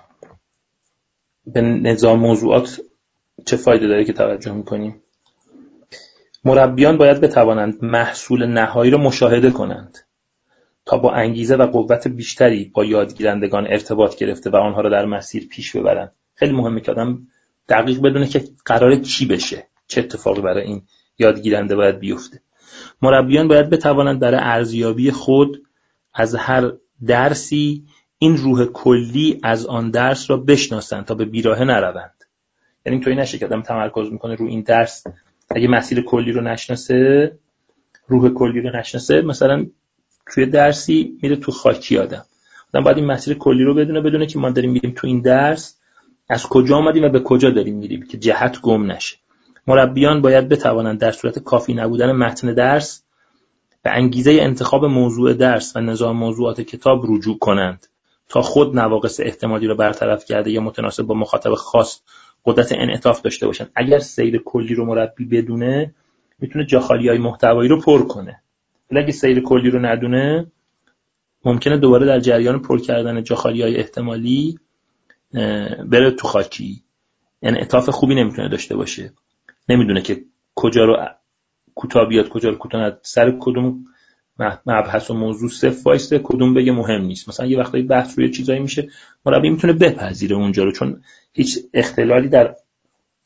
به نظام موضوعات چه فایده داره که توجه میکنیم. مربیان باید بتوانند محصول نهایی را مشاهده کنند تا با انگیزه و قوت بیشتری با یادگیرندگان ارتباط گرفته و آنها را در مسیر پیش ببرند. خیلی مهمه که آدم دقیق بدونه که قراره چی بشه، چه اتفاقی برای این یادگیرنده باید بیفته. مربیان باید بتوانند برای ارزیابی خود از هر درسی این روح کلی از آن درس را بشناسند تا به بیراهه نروند. یعنی اینطوری نشه که آدم تمرکز میکنه رو این درس، اگه مسیر کلی رو نشناسه، روح کلی رو نشناسه، مثلا توی درسی میره تو خاکی آدم. آدم باید این مسیر کلی رو بدونه، بدونه که ما داریم میریم تو این درس از کجا آمدیم و به کجا داریم میریم، که جهت گم نشه. مربیان باید بتوانند در صورت کافی نبودن متن درس به انگیزه انتخاب موضوع درس و نظام موضوعات کتاب رجوع کنند تا خود نواقص احتمالی را برطرف کرده یا متناسب با مخاطب خاص قدرت انعطاف داشته باشند. اگر سیر کلی رو مربی بدونه، میتونه جاخالی‌های محتوایی رو پر کنه. ولی اگه سیر کلی رو ندونه، ممکنه دوباره در جریان پر کردن جاخالی‌های احتمالی بره تو خاکی. انعطاف خوبی نمیتونه داشته باشه. نمیدونه که کجا رو کوتاه بیاد، کجا رو کوتاه ند، سر کدوم مبحث و موضوع صفر وایسته، کدوم بگه مهم نیست. مثلا یه وقتایی بحث روی چیزایی میشه مربی میتونه بپذیره اونجا رو، چون هیچ اختلالی در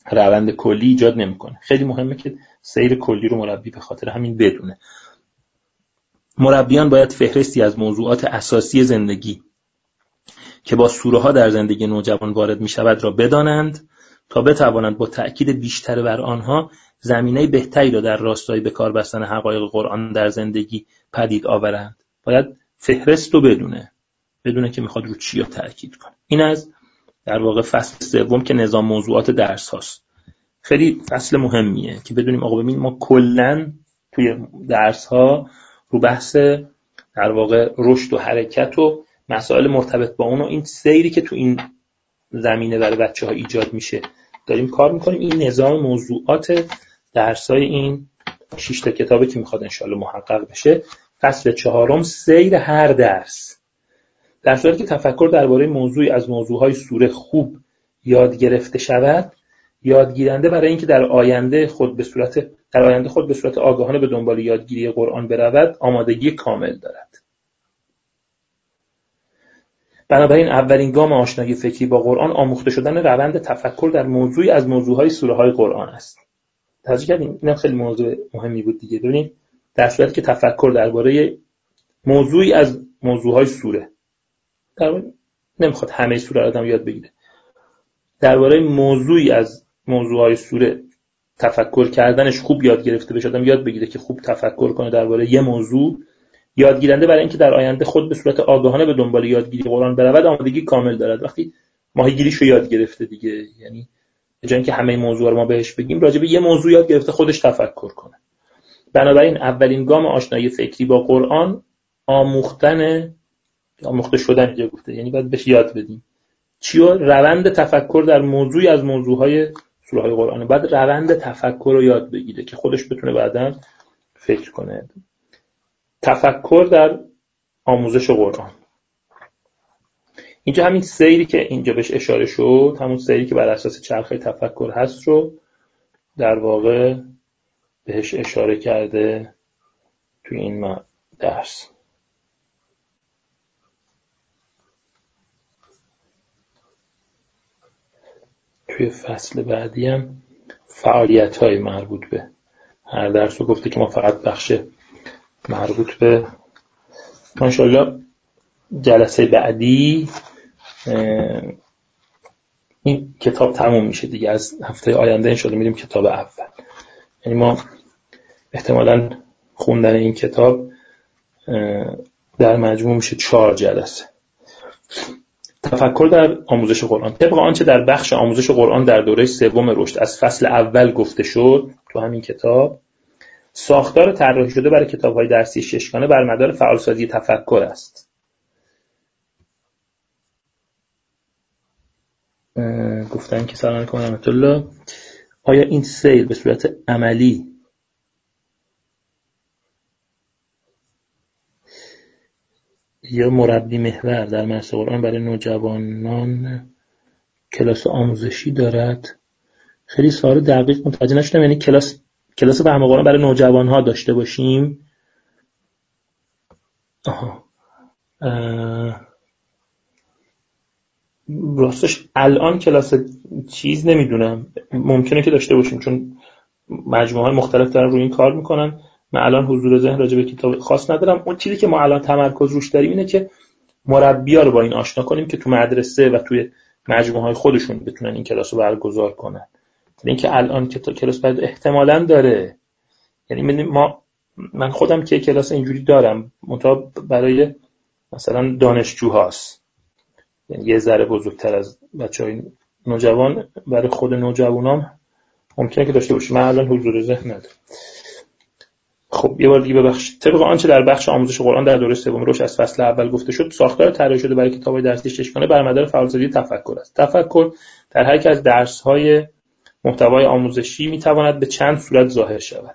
روند کلی ایجاد نمیکنه. خیلی مهمه که سیر کلی رو مربی به خاطر همین بدونه. مربیان باید فهرستی از موضوعات اساسی زندگی که با سوره ها در زندگی نوجوان وارد می شود را بدانند تا بتوانند با تأکید بیشتر بر آنها زمینه بهتری را در راستای به کار بستن حقایق قرآن در زندگی پدید آورند. باید فهرست رو بدونه، بدونه که میخواد رو چی رو تأکید کنه. این از در واقع فصل سوم که نظام موضوعات درس هاست. خیلی فصل مهمیه که بدونیم آقا ببین ما کلن توی درس ها رو بحث در واقع رشد و حرکت و مسائل مرتبط با اون و این سیری که تو این زمینه برای بچه ها ایجاد میشه داریم کار میکنیم. این نظام موضوعات درس های این شش تا کتابه که میخواد انشالله محقق بشه. فصل چهارم سیر هر درس. در صورتی که تفکر درباره موضوعی از موضوعهای سوره خوب یاد گرفته شود، یادگیرنده برای اینکه در آینده خود به صورت در آینده خود به صورت آگاهانه به دنبال یادگیری قرآن برود، آمادگی کامل دارد. بنابراین اولین گام آشنایی فکری با قرآن آموخته شدن روند تفکر در موضوعی از موضوعهای سوره های قرآن است. توجه کردین؟ این خیلی موضوع مهمی بود دیگه. ببینید در صورتی که تفکر درباره موضوعی از موضوعهای سوره، در نمیخواد همه سوره رو آدم یاد بگیره، درباره موضوعی از موضوعهای سوره تفکر کردنش خوب یاد گرفته بشه، آدم یاد بگیره که خوب تفکر کنه درباره یه موضوع، یادگیرنده برای اینکه در آینده خود به صورت آگاهانه به دنبال یادگیری قرآن برود، آمادگی کامل دارد. وقتی ماهیگیریشو یاد گرفته دیگه، یعنی به جای اینکه همه موضوع رو ما بهش بگیم، راجع به یه موضوع یاد گرفته خودش تفکر کنه. بنابراین اولین گام آشنایی فکری با قرآن آموختن آموخته شدن اینجا گفته، یعنی باید بهش یاد بدیم چیو؟ روند تفکر در موضوعی از موضوعهای سوره های قرآن. بعد روند تفکر رو یاد بگیره که خودش بتونه بعداً فکر کنه. تفکر در آموزش قرآن. اینجا همین سیری که اینجا بهش اشاره شد، همون سیری که بر اساس چرخه تفکر هست رو در واقع بهش اشاره کرده توی این درس. توی فصل بعدی هم فعالیت‌های مربوط به هر درس رو گفته که ما فقط بخش مربوط به انشالله جلسه بعدی این کتاب تموم میشه دیگه. از هفته آینده انشالله میریم کتاب اول. یعنی ما احتمالاً خوندن این کتاب در مجموع میشه چهار جلسه. تفکر در آموزش قرآن. طبق آنچه در بخش آموزش قرآن در دوره سوم رشد از فصل اول گفته شد تو همین کتاب، ساختار طراحی شده برای کتاب‌های درسی ششگانه بر مدار فعالسازی تفکر است. گفتن که سلام علیکم و رحمت الله. آیا این سیر به صورت عملی یا مربی محور در مدرسه قرآن برای نوجوانان کلاس آموزشی دارد؟ خیلی سوال دقیق متوجه نشدم. یعنی کلاس کلاس فهم قرآن برای نوجوان‌ها داشته باشیم؟ آها. راستش الان کلاس چیز نمیدونم، ممکنه که داشته باشیم چون مجموعه‌های مختلف دارن روی این کار میکنن. من الان حضور ذهن راجع به کتاب خاص ندارم. اون چیزی که ما الان تمرکز روش داریم اینه که مربی‌ها رو با این آشنا کنیم که تو مدرسه و توی مجموعه‌های خودشون بتونن این کلاس رو برگزار کنن. این که الان که تا کلاس بعد احتمالاً داره، یعنی ما من خودم که کلاس اینجوری دارم منتها برای مثلا دانشجوهاست، یعنی یه ذره بزرگتر از بچهای نوجوان، برای خود نوجوانام ممکنه که داشته باشه. من الان حضور ذهن ندارم. خب یه بار دیگه ببخشید. طبق آنچه در بخش آموزش قرآن در دوره سوم رشد از فصل اول گفته شد، ساختار طراحی شده برای کتاب‌های درسی ششگانه بر مدار فعالسازی تفکر است. تفکر در هر یک از درس‌های محتوای آموزشی می‌تواند به چند صورت ظاهر شود.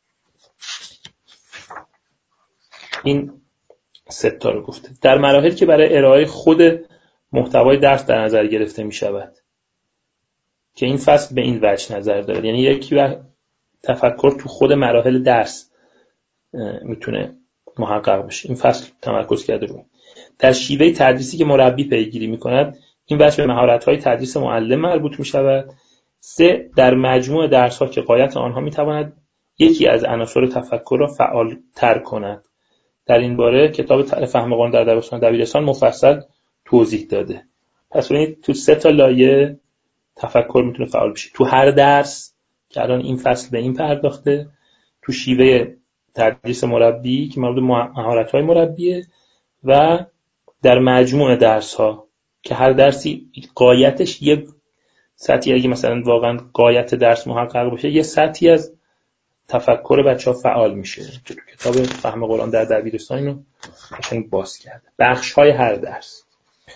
این سه تا رو گفته. در مراحل که برای ارائه خود محتوای درس در نظر گرفته می‌شود که این فصل به این وجه نظر دارد. یعنی یکی و تفکر تو خود مراحل درس میتونه محقق بشه. این فصل تمرکز کرده روی در شیوه تدریسی که مربی پیگیری میکند. این بخش به مهارت‌های تدریس معلم مربوط میشود. سه، در مجموع درس‌ها که غایت آنها می‌تواند یکی از عناصر تفکر را فعال تر کند. در این باره کتاب فهم قرآن در دبستان دبیرستان مفصل توضیح داده. پس ببینید تو سه تا لایه تفکر میتونه فعال بشه. تو هر درس که الان این فصل به این پرداخته، تو شیوه تدریس مربی که مربوط به مهارت‌های مربیه، و در مجموع درس‌ها که هر درسی غایتش یه سطحی، اگه مثلا واقعا غایت درس محقق باشه، یه سطحی از تفکر بچه‌ها فعال میشه که تو کتاب فهم قرآن در دبیرستان اینو قشنگ باز کرده. بخش‌های هر درس.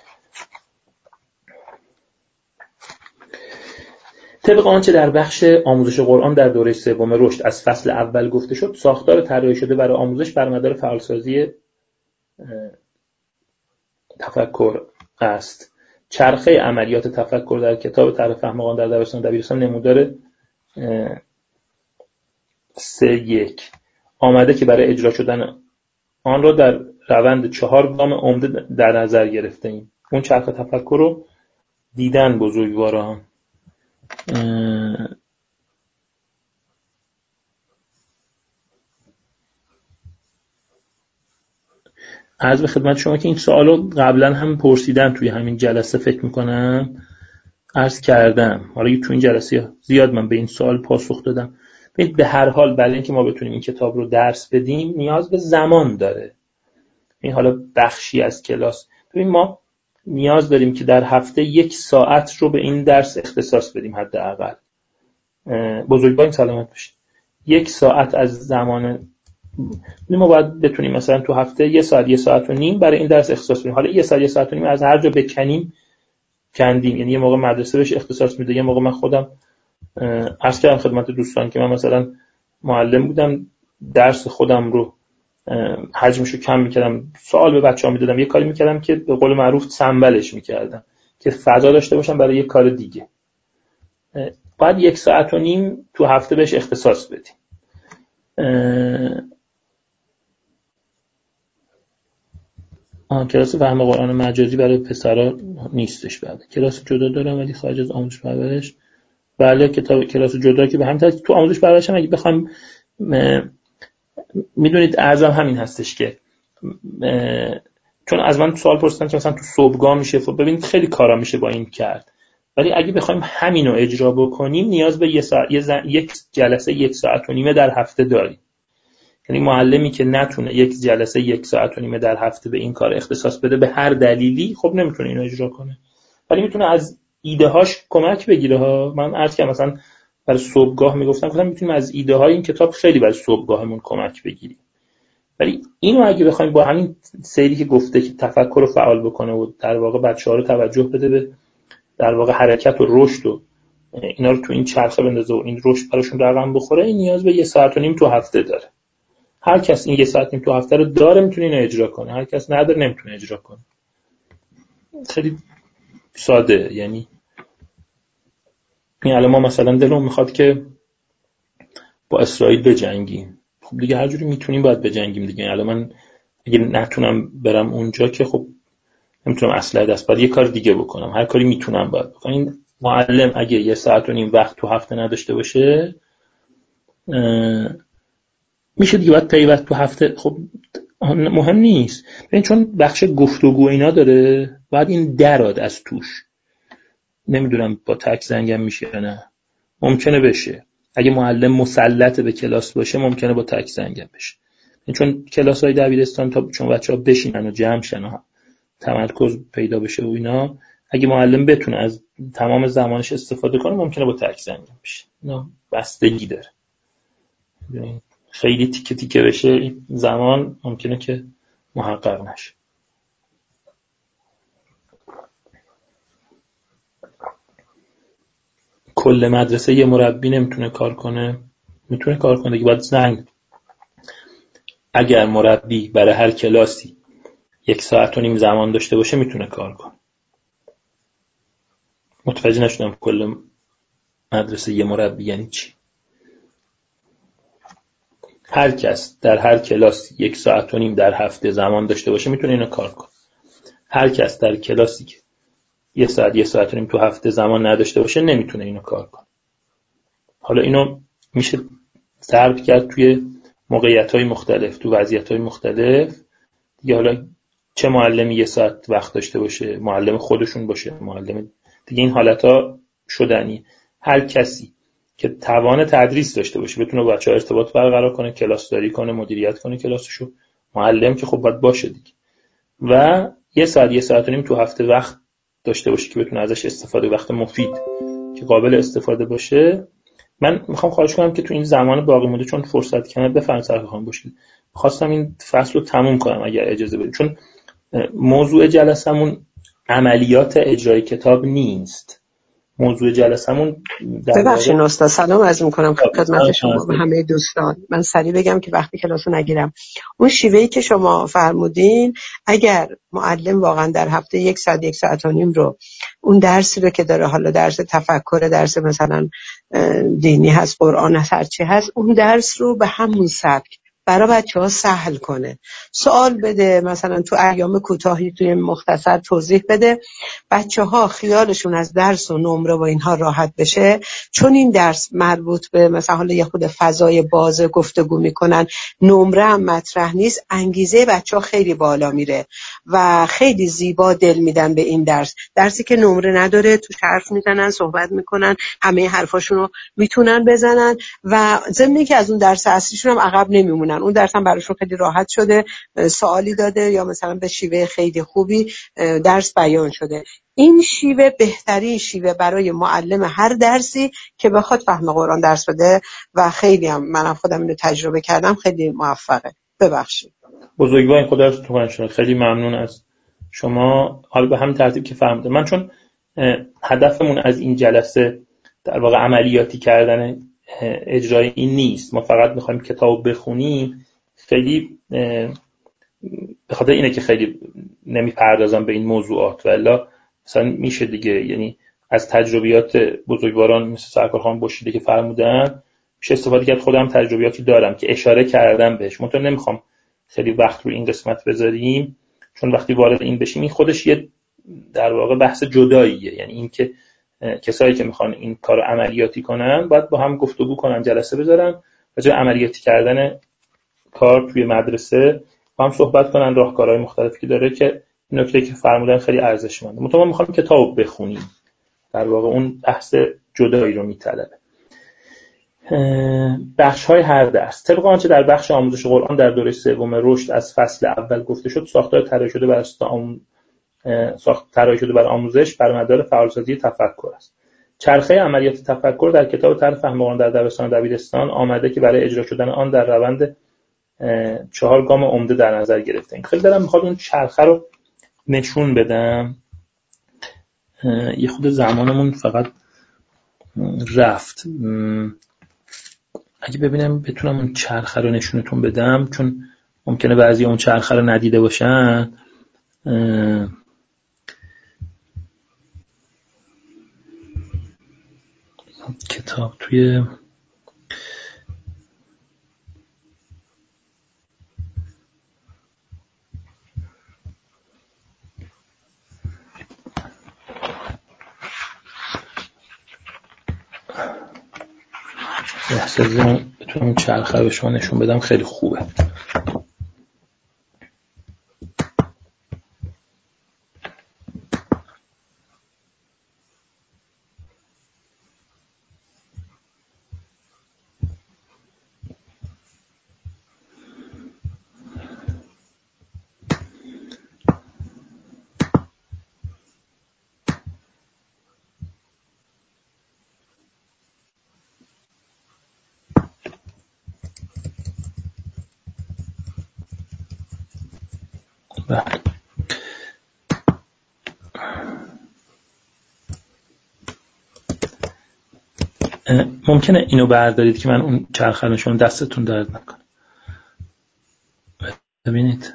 طبق آنچه در بخش آموزش قرآن در دوره سوم رشد از فصل اول گفته شد، ساختار طراحی شده برای آموزش بر مدار فعالسازی تفکر است. چرخه عملیات تفکر در کتاب طرح فهم قرآن در دبستان دبیرستان نمودار سه یک آمده که برای اجرا شدن آن را در روند چهار گام عمده در نظر گرفته ایم. اون چرخه تفکر رو دیدن بزرگواران. عرض به خدمت شما که این سوالو قبلا هم پرسیدن توی همین جلسه، فکر میکنم عرض کردم. حالا تو این جلسه زیاد من به این سوال پاسخ دادم. به هر حال برای اینکه ما بتونیم این کتاب رو درس بدیم نیاز به زمان داره. این حالا بخشی از کلاس. ببین ما نیاز داریم که در هفته یک ساعت رو به این درس اختصاص بدیم حداقل. بزرگواران سلامت باشید. یک ساعت از زمان ما باید بتونیم مثلا تو هفته یک ساعت یک ساعت و نیم برای این درس اختصاص بدیم. حالا یک ساعت یک ساعت و نیم از هر جا بکنیم کندیم. یعنی یه موقع مدرسه بهش اختصاص میده، یه موقع من خودم عرض کردم خدمت دوستان که من مثلا معلم بودم، درس خودم رو حجمشو کم میکردم، سوال به بچه‌ها میدادم، یه کاری میکردم که به قول معروف سنبلش میکردم که فضا داشته باشم برای یه کار دیگه. بعد یک ساعت و نیم تو هفته بهش اختصاص بدیم. آن کلاس فهم قرآن مجازی برای پسرا نیستش. بعد کلاس جدا دارم ولی خارج از آموزش پرورش. بله کتاب کلاس جدا که به همین ترتیب تو آموزش پرورش هم اگه بخوایم، میدونید ارزم همین هستش که چون از من سوال پرسیدن که مثلا تو صبحگاه میشه، ببینید خیلی کارا میشه با این کرد، ولی اگه بخوایم همینو اجرا بکنیم نیاز به یک ساعت، یک جلسه یک ساعت و نیمه در هفته داریم. یعنی معلمی که نتونه یک جلسه یک ساعت و نیمه در هفته به این کار اختصاص بده به هر دلیلی، خب نمیتونه اینو اجرا کنه، ولی میتونه از ایده هاش کمک بگیره ها. من عرض کردم مثلا برای صبحگاه میگفتم گفتم میتونیم از ایده های این کتاب خیلی برای صبحگاهمون کمک بگیریم، ولی اینو اگه بخوایم با همین سیری که گفته که تفکر رو فعال بکنه و در واقع بچه‌ها رو توجه بده به در واقع حرکت و رشد و اینا رو تو این چرخه بندازه و این رشد براشون رقم بخوره، این نیاز به یه ساعت و نیم تو هفته داره. هر کس این یه ساعت نیم تو هفته رو داره میتونه اینو اجرا کنه، هر کس نداره نمیتونه اجرا کنه. خیلی ساده. یعنی این الان ما مثلا دلمون میخواد که با اسرائیل بجنگیم، خب دیگه هر جوری میتونیم باید بجنگیم دیگه. الان من اگه نتونم برم اونجا که خب نمیتونم اسلحه دست، باید یه کار دیگه بکنم. هر کاری میتونم باید بکنم. این معلم اگه یه ساعت و نیم وقت تو هفته نداشته باشه میشه دیگه باید پیوست تو هفته. خب مهم نیست، ببین چون بخش گفتگو اینا داره باید این دراد از توش. نمیدونم با تک زنگم میشه یا نه، ممکنه بشه. اگه معلم مسلط به کلاس باشه ممکنه با تک زنگم بشه، چون کلاس‌های دبیرستان تا چون بچه‌ها بشینن و جمع شن و تمرکز پیدا بشه و اینا، اگه معلم بتونه از تمام زمانش استفاده کنه ممکنه با تک زنگم بشه. اینا بستگی داره. خیلی تیکه تیکه بشه زمان ممکنه که محقق نشه. کل مدرسه یه مربی نمیتونه کار کنه، میتونه کار کنه دیگه، باید زنگ. اگر مربی برای هر کلاسی یک ساعت و نیم زمان داشته باشه میتونه کار کنه. متوجه نشدم کل مدرسه یه مربی یعنی چی؟ هر کس در هر کلاس یک ساعت و نیم در هفته زمان داشته باشه میتونه اینو کار کنه. هر کس در کلاسی که یه ساعت یه ساعت و نیم تو هفته زمان نداشته باشه نمیتونه اینو کار کنه. حالا اینو میشه ضرب کرد توی موقعیت‌های مختلف، تو وضعیت‌های مختلف دیگه. حالا چه معلمی یه ساعت وقت داشته باشه، معلم خودشون باشه، معلم دیگه، این حالت‌ها شدنی. هر کسی که توان تدریس داشته باشه، بتونه با بچه‌ها ارتباط برقرار کنه، کلاسداری کنه، مدیریت کنه کلاسشو، معلم که خب باید باشه دیگه، و یه ساعت یه ساعت و نیم تو هفته وقت داشته باشه که بتونه ازش استفاده، وقت مفید که قابل استفاده باشه. من میخوام خواهش کنم که تو این زمان باقی مونده، چون فرصت کمه، بفرمایید سرکار خانم باشید، خواستم این فصل رو تموم کنم اگر اجازه بدید، چون موضوع جلسمون عملیات اجرای کتاب نیست. موضوع جلسمون ببخشید استاد، سلام عرض می‌کنم خدمت شما و همه دوستان. من سریع بگم که وقتی کلاسو نگیرم، اون شیوهی که شما فرمودین، اگر معلم واقعا در هفته یک ساعت یک ساعت و نیم رو اون درسی رو که داره، حالا درس تفکر، درس مثلا دینی هست، قرآن هست، هر چی هست، اون درس رو به همون سبک برای بچه‌ها سهل کنه، سوال بده، مثلا تو ایام کوتاهی توی مختصر توضیح بده، بچه‌ها خیالشون از درس و نمره و اینها راحت بشه. چون این درس مربوط به مثلا حالا یه خود فضای باز گفتگو میکنن، نمره هم مطرح نیست، انگیزه بچه‌ها خیلی بالا میره و خیلی زیبا دل میدن به این درس. درسی که نمره نداره، تو حرف میزنن، صحبت میکنن، همه حرفاشون رو میتونن بزنن و ضمن که از اون درس اصلیشون هم عقب نمیمونن. اون درس هم براشون خیلی راحت شده، سوالی داده یا مثلا به شیوه خیلی خوبی درس بیان شده. این شیوه بهترین شیوه برای معلم هر درسی که بخواد فهم قرآن درس بده و خیلی هم منم خودم اینو تجربه کردم، خیلی موفقه. ببخشید. بزرگوار خدا رو تو کنشون. خیلی ممنون از شما. حالا به همین ترتیب که فهمیدم، من چون هدفمون از این جلسه در واقع عملیاتی کردن اجرای این نیست، ما فقط میخوایم کتاب بخونیم، خیلی به خاطر اینه که خیلی نمیپردازم به این موضوعات، والا مثلا میشه دیگه، یعنی از تجربیات بزرگواران مثل سرکار خانم باشیده که فرمودن میشه استفاده کرد. خودم تجربیاتی دارم که اشاره کردم بهش، منطقه نمیخوام خیلی وقت رو این قسمت بذاریم، چون وقتی وارد این بشیم این خودش یه در واقع بحث جداییه. یعنی این که کسایی که میخوان این کار عملیاتی کنن باید با هم گفتگو کنن، جلسه بذارن راجع به عملیاتی کردن کار توی مدرسه با هم صحبت کنن، راهکارهای مختلفی که داره، که نکته که فرمودن خیلی ارزشمنده. منتها ما میخوایم کتاب بخونیم، در واقع اون بحث جدایی رو میطلبه. بخش‌های هر درس طبق آنچه در بخش آموزش قرآن در دوره سوم رشد از فصل اول گفته شد، ساختار طراحی شده بر آم... ساخت طراحی شده بر آموزش بر مدار فعالسازی تفکر است. چرخه عملیات تفکر در کتاب طرح فهم قرآن در دبستان و دبیرستان آمده که برای اجرا شدن آن در روند چهار گام عمده در نظر گرفتیم. خیلی دارم میخواد اون چرخه رو نشون بدم. یه خود زمانمون فقط رفت، اگه ببینم بتونم اون چرخه رو نشونتون بدم، چون ممکنه بعضی اون چرخه رو ندیده باشن. کتاب توی لحظه بتونم چرخه رو به شما نشون بدم، خیلی خوبه. ممکنه اینو بردارید که من اون چرخه نشون دستتون درد نکنه. ببینید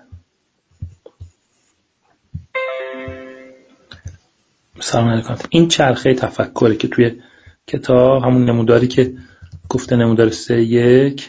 سلام علیکم. این چرخه تفکره که توی کتاب، همون نموداری که گفته نمودار سه یک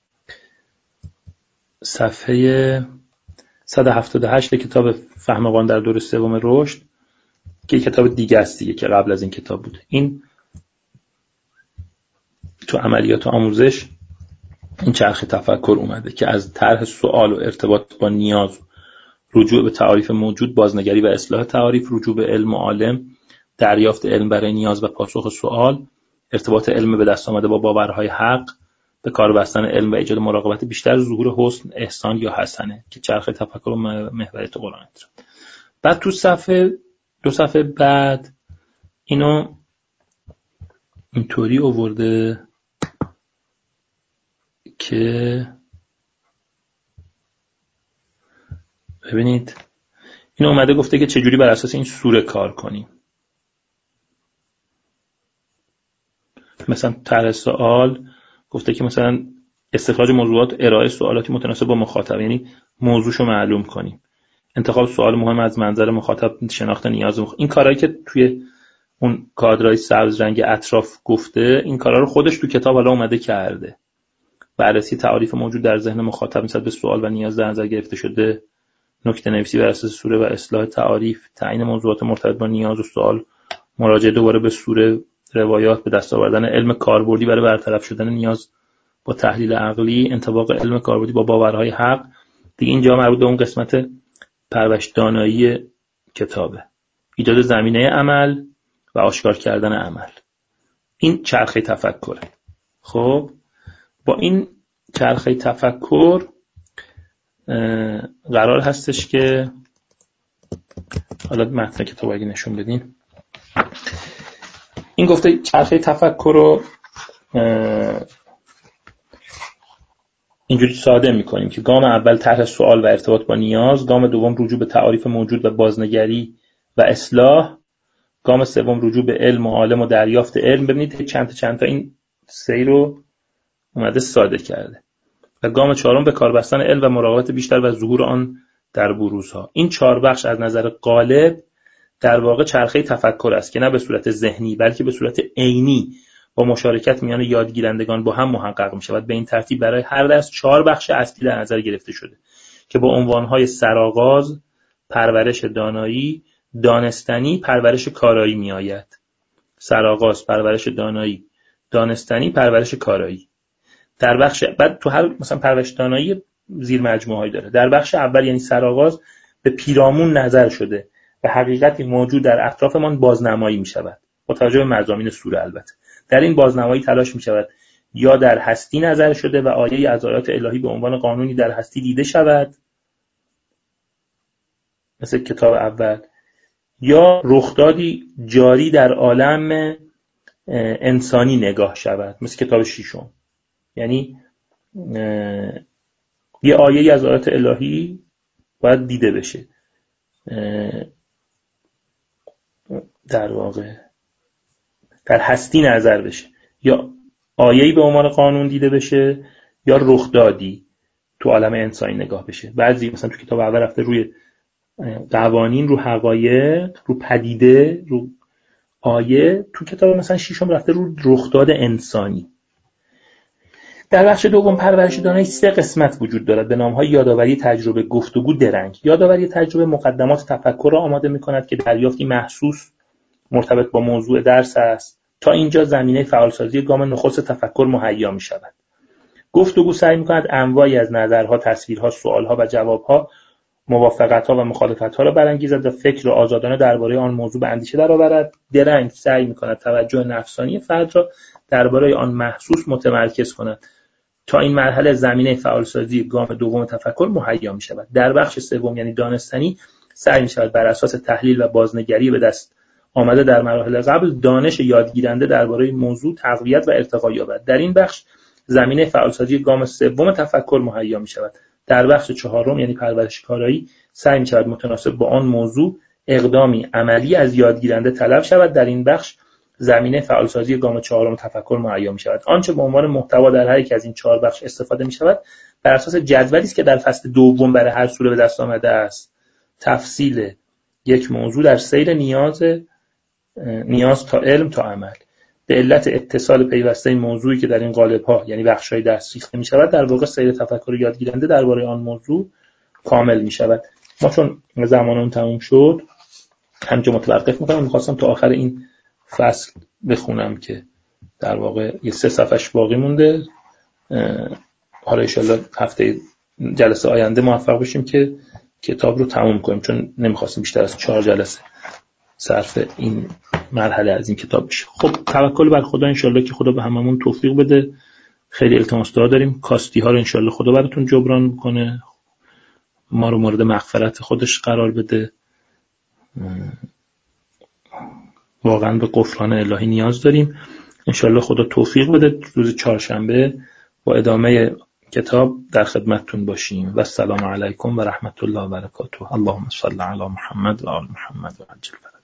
صفحه صد و هفتاد و هشت کتاب فهم قرآن در دوره سوم رشد، که کتاب دیگه است دیگه که قبل از این کتاب بود. این تو عملیات آموزش این چرخه تفکر اومده که از طرح سوال و ارتباط با نیاز، رجوع به تعاریف موجود، بازنگری و اصلاح تعاریف، رجوع به علم و عالم، دریافت علم برای نیاز و پاسخ سوال، ارتباط علم به دست آمده با باورهای حق، به کار بستن علم و ایجاد مراقبت بیشتر، ظهور حسن، احسان یا حسنه که چرخه تفکر و محوریت قرآن. بعد تو صفحه دو صفحه بعد اینو اینطوری آورده که ببینید اینو اومده گفته که چجوری بر اساس این سوره کار کنیم. مثلا طرح سوال گفته که مثلا استخراج موضوعات، ارائه سوالاتی متناسب با مخاطب، یعنی موضوعشو معلوم کنیم، انتخاب سوال مهم از منظر مخاطب، شناخت نیاز مخاطب. این کارهایی که توی اون کادرای سبز رنگ اطراف گفته، این کارا رو خودش تو کتاب حالا اومده کرده. بررسی تعاریف موجود در ذهن مخاطب نسبت به سوال و نیاز در نظر گرفته شده، نکته نویسی بر اساس سوره و اصلاح تعاریف، تعیین موضوعات مرتبط با نیاز و سوال، مراجعه دوباره به سوره، روایات، به دست آوردن علم کاربردی برای برطرف شدن نیاز با تحلیل عقلی، انطباق علم کاربردی با باورهای حق. دیگه اینجا مربوط به اون قسمت پرورش دانایی کتابه، ایجاد زمینه عمل و آشکار کردن عمل. این چرخه تفکره. خب با این چرخه تفکر قرار هستش که حالا متن کتاب اگه نشون بدین، این گفته چرخه تفکر رو اینجوری ساده میکنیم که گام اول طرح سوال و ارتباط با نیاز، گام دوم رجوع به تعاریف موجود و بازنگری و اصلاح، گام سوم رجوع به علم و عالم و دریافت علم. ببینید چند تا چند تا این سه رو اومده ساده کرده. و گام چهارم به کار بستن علم و مراقبت بیشتر و ظهور آن در بروزها. این چهار بخش از نظر غالب در واقع چرخه تفکر است که نه به صورت ذهنی بلکه به صورت عینی با مشارکت میان یادگیرندگان با هم محقق می شود. به این ترتیب برای هر درس چهار بخش اصلی در نظر گرفته شده که با عنوانهای سرآغاز، پرورش دانایی، دانستنی، پرورش کارایی می آید. سرآغاز، پرورش دانایی، دانستنی، پرورش کارایی. در بخش بعد تو هر مثلا پرورش دانایی زیر مجموعه‌ای داره. در بخش اول یعنی سرآغاز به پیرامون نظر شده و حقیقتی موجود در اطرافمان بازنمایی می شود با توجه به مضامین سوره. البته در این بازنمایی تلاش می شود یا در هستی نظر شده و آیه از آیات الهی به عنوان قانونی در هستی دیده شود مثل کتاب اول، یا رخدادی جاری در عالم انسانی نگاه شود مثل کتاب ششم. یعنی یه آیه از آیات الهی باید دیده بشه، در واقع در هستی نظر بشه، یا آیه‌ای به عنوان قانون دیده بشه یا رخدادی تو عالم انسانی نگاه بشه. بعضی مثلا تو کتاب اول رفته روی قوانین، رو حقایق، رو پدیده، رو آیه. تو کتاب مثلا ششم رفته رو رخداد انسانی. در بخش دوم پرورش دانایی سه قسمت وجود دارد به نام‌های یادآوری تجربه، گفتگو، درنگ. یادآوری تجربه مقدمات تفکر را آماده می‌کند که دریافتی محسوس مرتبط با موضوع درس است. تا اینجا زمینه فعالسازی گام نخست تفکر مهیا می‌شود. گفتگو سعی می‌کند انواعی از نظرها، تصویرها، سوالها و جوابها، موافقت‌ها و مخالفت‌ها را برانگیزد و فکر آزادانه درباره آن موضوع به اندیشه درآورد. درنگ سعی می‌کند توجه نفسانی فرد را درباره آن محسوس متمرکز کند. تا این مرحله زمینه فعالسازی گام دوم تفکر مهیا می‌شود. در بخش سوم یعنی دانستنی سعی می‌شود بر اساس تحلیل و بازنگری به دست آمده در مراحل قبل دانش یادگیرنده درباره موضوع تقویت و ارتقا یابد. در این بخش زمینه فعالسازی گام سوم تفکر مهیا می‌شود. در بخش چهارم یعنی پرورش کارایی سعی می‌شود متناسب با آن موضوع اقدامی عملی از یادگیرنده طلب شود. در این بخش زمینه فعالسازی گام چهارم تفکر مهیا می‌شود. آنچه به عنوان محتوا در هر یک از این چهار بخش استفاده می‌شود بر اساس جدولی است که در فصل دوم برای هر سوره به دست آمده است. تفصیل یک موضوع در سیر نیاز نیاز تا علم تا عمل. به علت اتصال پیوسته این موضوعی که در این قالب‌ها یعنی بخش‌های درس ریخته می‌شود در واقع سیر تفکر یادگیرنده درباره آن موضوع کامل می‌شود. ما چون زمانمون تموم شد همینجا متوقف می‌کنم. می‌خواستم تا آخر این فصل بخونم که در واقع یه سه صفحش باقی مونده. حالا انشالله هفته جلسه آینده موفق بشیم که کتاب رو تموم کنیم، چون نمیخواستیم بیشتر از چهار جلسه صرف این مرحله از این کتاب بشه. خب توکل بر خدا، انشالله که خدا به هممون توفیق بده. خیلی التماس دعا داریم، کاستی ها رو انشالله خدا براتون جبران بکنه، ما رو مورد مغفرت خودش قرار بده. واقعا به غفران الهی نیاز داریم. انشالله خدا توفیق بده. روز چهارشنبه با ادامه کتاب در خدمتتون باشیم و السلام علیکم و رحمت الله و برکاته. اللهم صل علی محمد و آل محمد و عجل